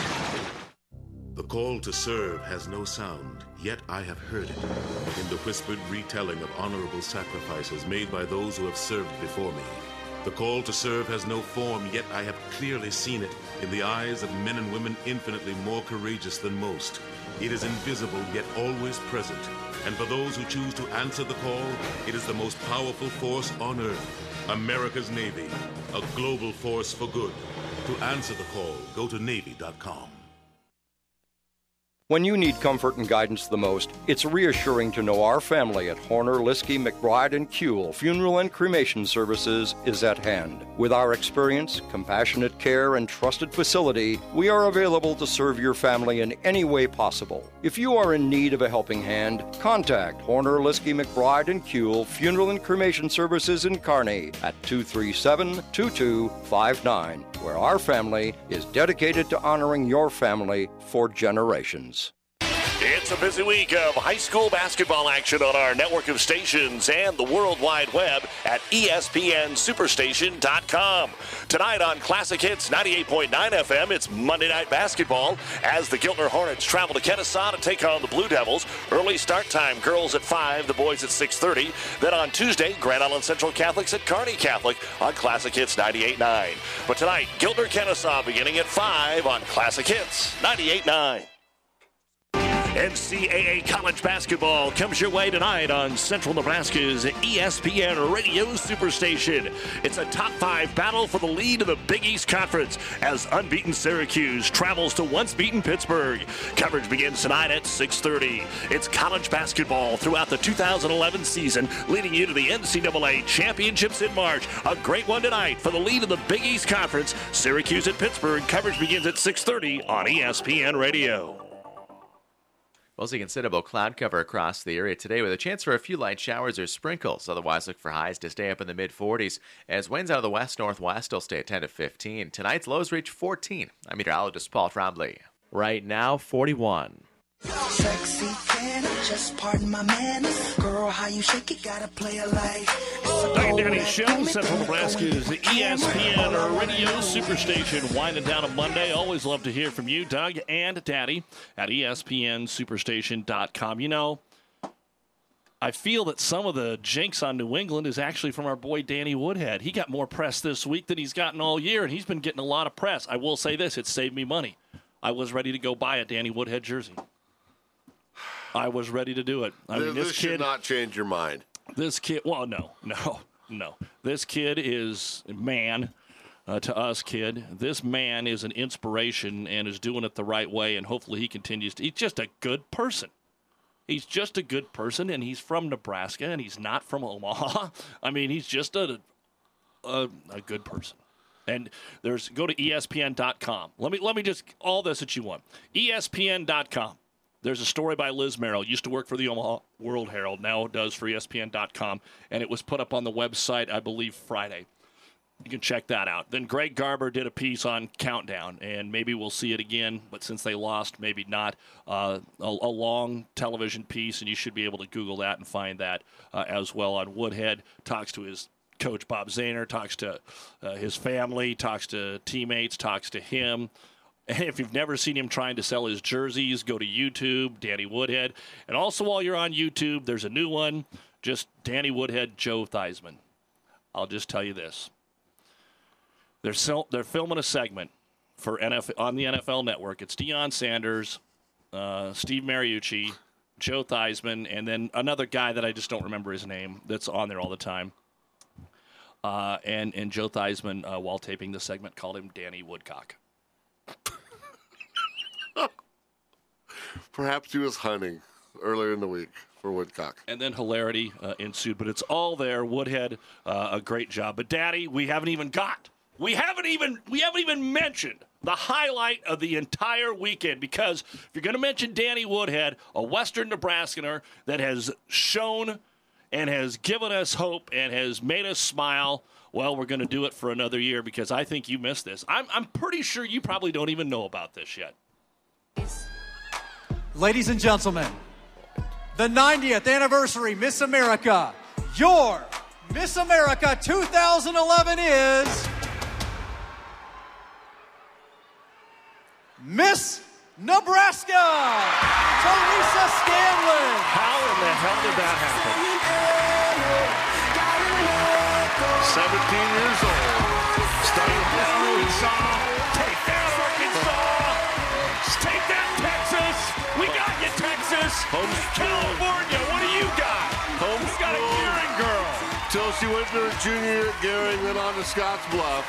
The call to serve has no sound, yet I have heard it in the whispered retelling of honorable sacrifices made by those who have served before me. The call to serve has no form, yet I have clearly seen it in the eyes of men and women infinitely more courageous than most. It is invisible, yet always present. And for those who choose to answer the call, it is the most powerful force on earth. America's Navy, a global force for good. To answer the call, go to Navy.com. When you need comfort and guidance the most, it's reassuring to know our family at Horner, Liskey, McBride, and Kuehl Funeral and Cremation Services is at hand. With our experience, compassionate care, and trusted facility, we are available to serve your family in any way possible. If you are in need of a helping hand, contact Horner, Liskey, McBride, and Kuehl Funeral and Cremation Services in Kearney at 237-2259, where our family is dedicated to honoring your family for generations. It's a busy week of high school basketball action on our network of stations and the World Wide Web at ESPNSuperstation.com. Tonight on Classic Hits 98.9 FM, it's Monday Night Basketball as the Giltner Hornets travel to Kennesaw to take on the Blue Devils. Early start time, girls at 5, the boys at 6:30. Then on Tuesday, Grand Island Central Catholics at Kearney Catholic on Classic Hits 98.9. But tonight, Giltner Kennesaw beginning at 5 on Classic Hits 98.9. NCAA college basketball comes your way tonight on Central Nebraska's ESPN Radio Superstation. It's a top 5 battle for the lead of the Big East Conference as unbeaten Syracuse travels to once beaten Pittsburgh. Coverage begins tonight at 6:30. It's college basketball throughout the 2011 season, leading you to the NCAA championships in March. A great one tonight for the lead of the Big East Conference. Syracuse at Pittsburgh. Coverage begins at 6:30 on ESPN Radio. Well, see considerable cloud cover across the area today with a chance for a few light showers or sprinkles. Otherwise, look for highs to stay up in the mid-40s as winds out of the west-northwest will stay at 10 to 15. Tonight's lows reach 14. I'm meteorologist Paul Trombley. Right now, 41. Sexy can just pardon my manners. Girl, how you shake it, gotta play it like Doug and Daddy Show, Central Nebraska's ESPN Radio Superstation. Winding down a Monday. Always love to hear from you, Doug and Daddy, at ESPNSuperstation.com. You know, I feel that some of the jinx on New England is actually from our boy Danny Woodhead. He got more press this week than he's gotten all year, and he's been getting a lot of press. I will say this, it saved me money. I was ready to go buy a Danny Woodhead jersey. I was ready to do it. I mean, this should not change your mind. This kid, well, no. This kid is man to us, kid. This man is an inspiration and is doing it the right way, and hopefully he continues to. He's just a good person. He's just a good person, and he's from Nebraska, and he's not from Omaha. I mean, he's just a good person. And go to ESPN.com. Let me just all this that you want. ESPN.com. There's a story by Liz Merrill. Used to work for the Omaha World Herald. Now does for ESPN.com. And it was put up on the website, I believe, Friday. You can check that out. Then Greg Garber did a piece on Countdown, and maybe we'll see it again, but since they lost, maybe not. A long television piece, and you should be able to Google that and find that as well on Woodhead. Talks to his coach, Bob Zahner, talks to his family, talks to teammates, talks to him. And if you've never seen him trying to sell his jerseys, go to YouTube, Danny Woodhead. And also while you're on YouTube, there's a new one, just Danny Woodhead, Joe Theismann. I'll just tell you this. They're filming a segment for on the NFL Network. It's Deion Sanders, Steve Mariucci, Joe Theismann, and then another guy that I just don't remember his name that's on there all the time. And Joe Theismann, while taping the segment, called him Danny Woodcock. Perhaps he was hunting earlier in the week for Woodcock. And then hilarity ensued, but it's all there. Woodhead, a great job. But Daddy, we haven't even mentioned the highlight of the entire weekend, because if you're going to mention Danny Woodhead, a Western Nebraskaner that has shown and has given us hope and has made us smile, well, we're going to do it for another year, because I think you missed this. I'm pretty sure you probably don't even know about this yet. Ladies and gentlemen, the 90th anniversary Miss America. Your Miss America 2011 is Miss Nebraska, Teresa Scanlon. How in the hell did that happen? 17 years old. Studying Arkansas. Take that, Arkansas. Take that, Texas. We got you, Texas. California, what do you got? We got a Gearing girl. Till she went to her junior year at Gearing, then on to Scotts Bluff.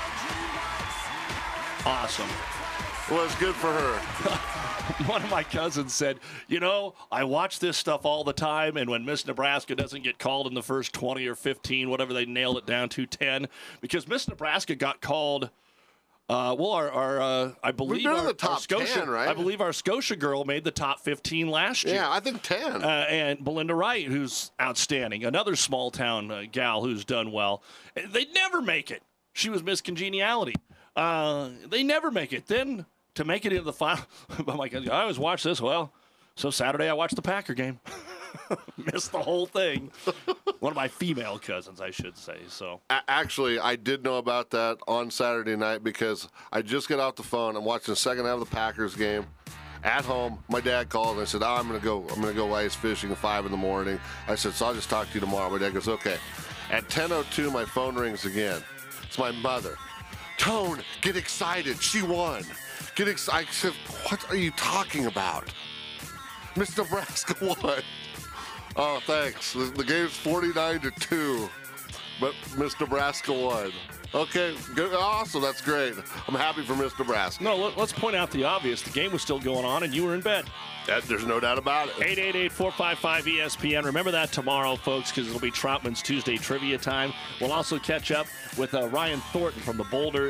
Awesome. Well, it's good for her. One of my cousins said, I watch this stuff all the time, and when Miss Nebraska doesn't get called in the first 20 or 15, whatever they nailed it down to 10, because Miss Nebraska got called, I believe our top Scotia, 10, right? I believe our Scotia girl made the top 15 last year. Yeah, I think 10. And Belinda Wright, who's outstanding, another small town gal who's done well. They never make it. She was Miss Congeniality. They never make it. Then to make it into the final, I'm like, I always watch this. Well, so Saturday I watched the Packer game. Missed the whole thing. One of my female cousins, I should say. So actually, I did know about that on Saturday night, because I just got off the phone. I'm watching the second half of the Packers game at home. My dad called and I said, I'm gonna go ice fishing at 5 a.m. I said, so I'll just talk to you tomorrow. My dad goes, okay. At 10:02, my phone rings again. It's my mother. Tone, get excited. She won. Get excited. I said, what are you talking about? Miss Nebraska won. Oh, thanks. The game's 49-2, but Miss Nebraska won. Okay, good. Awesome. That's great. I'm happy for Miss Nebraska. No, let's point out the obvious. The game was still going on, and you were in bed. There's no doubt about it. 888-455-ESPN. Remember that tomorrow, folks, because it'll be Troutman's Tuesday trivia time. We'll also catch up with Ryan Thornton from the Boulder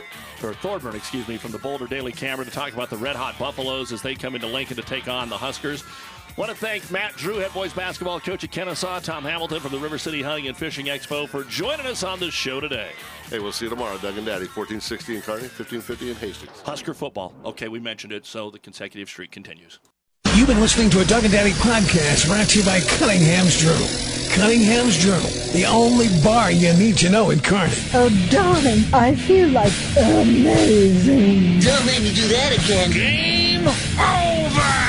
Daily Camera to talk about the Red Hot Buffaloes as they come into Lincoln to take on the Huskers. Want to thank Matt Drew, head boys basketball coach at Kennesaw, Tom Hamilton from the River City Hunting and Fishing Expo for joining us on this show today. Hey, we'll see you tomorrow. Doug and Daddy, 1460 in Kearney, 1550 in Hastings. Husker football. Okay, we mentioned it, so the consecutive streak continues. You've been listening to a Doug and Daddy podcast brought to you by Cunningham's Journal. Cunningham's Journal, the only bar you need to know in Kearney. Oh, darling, I feel like amazing. Don't make me do that again. Game over!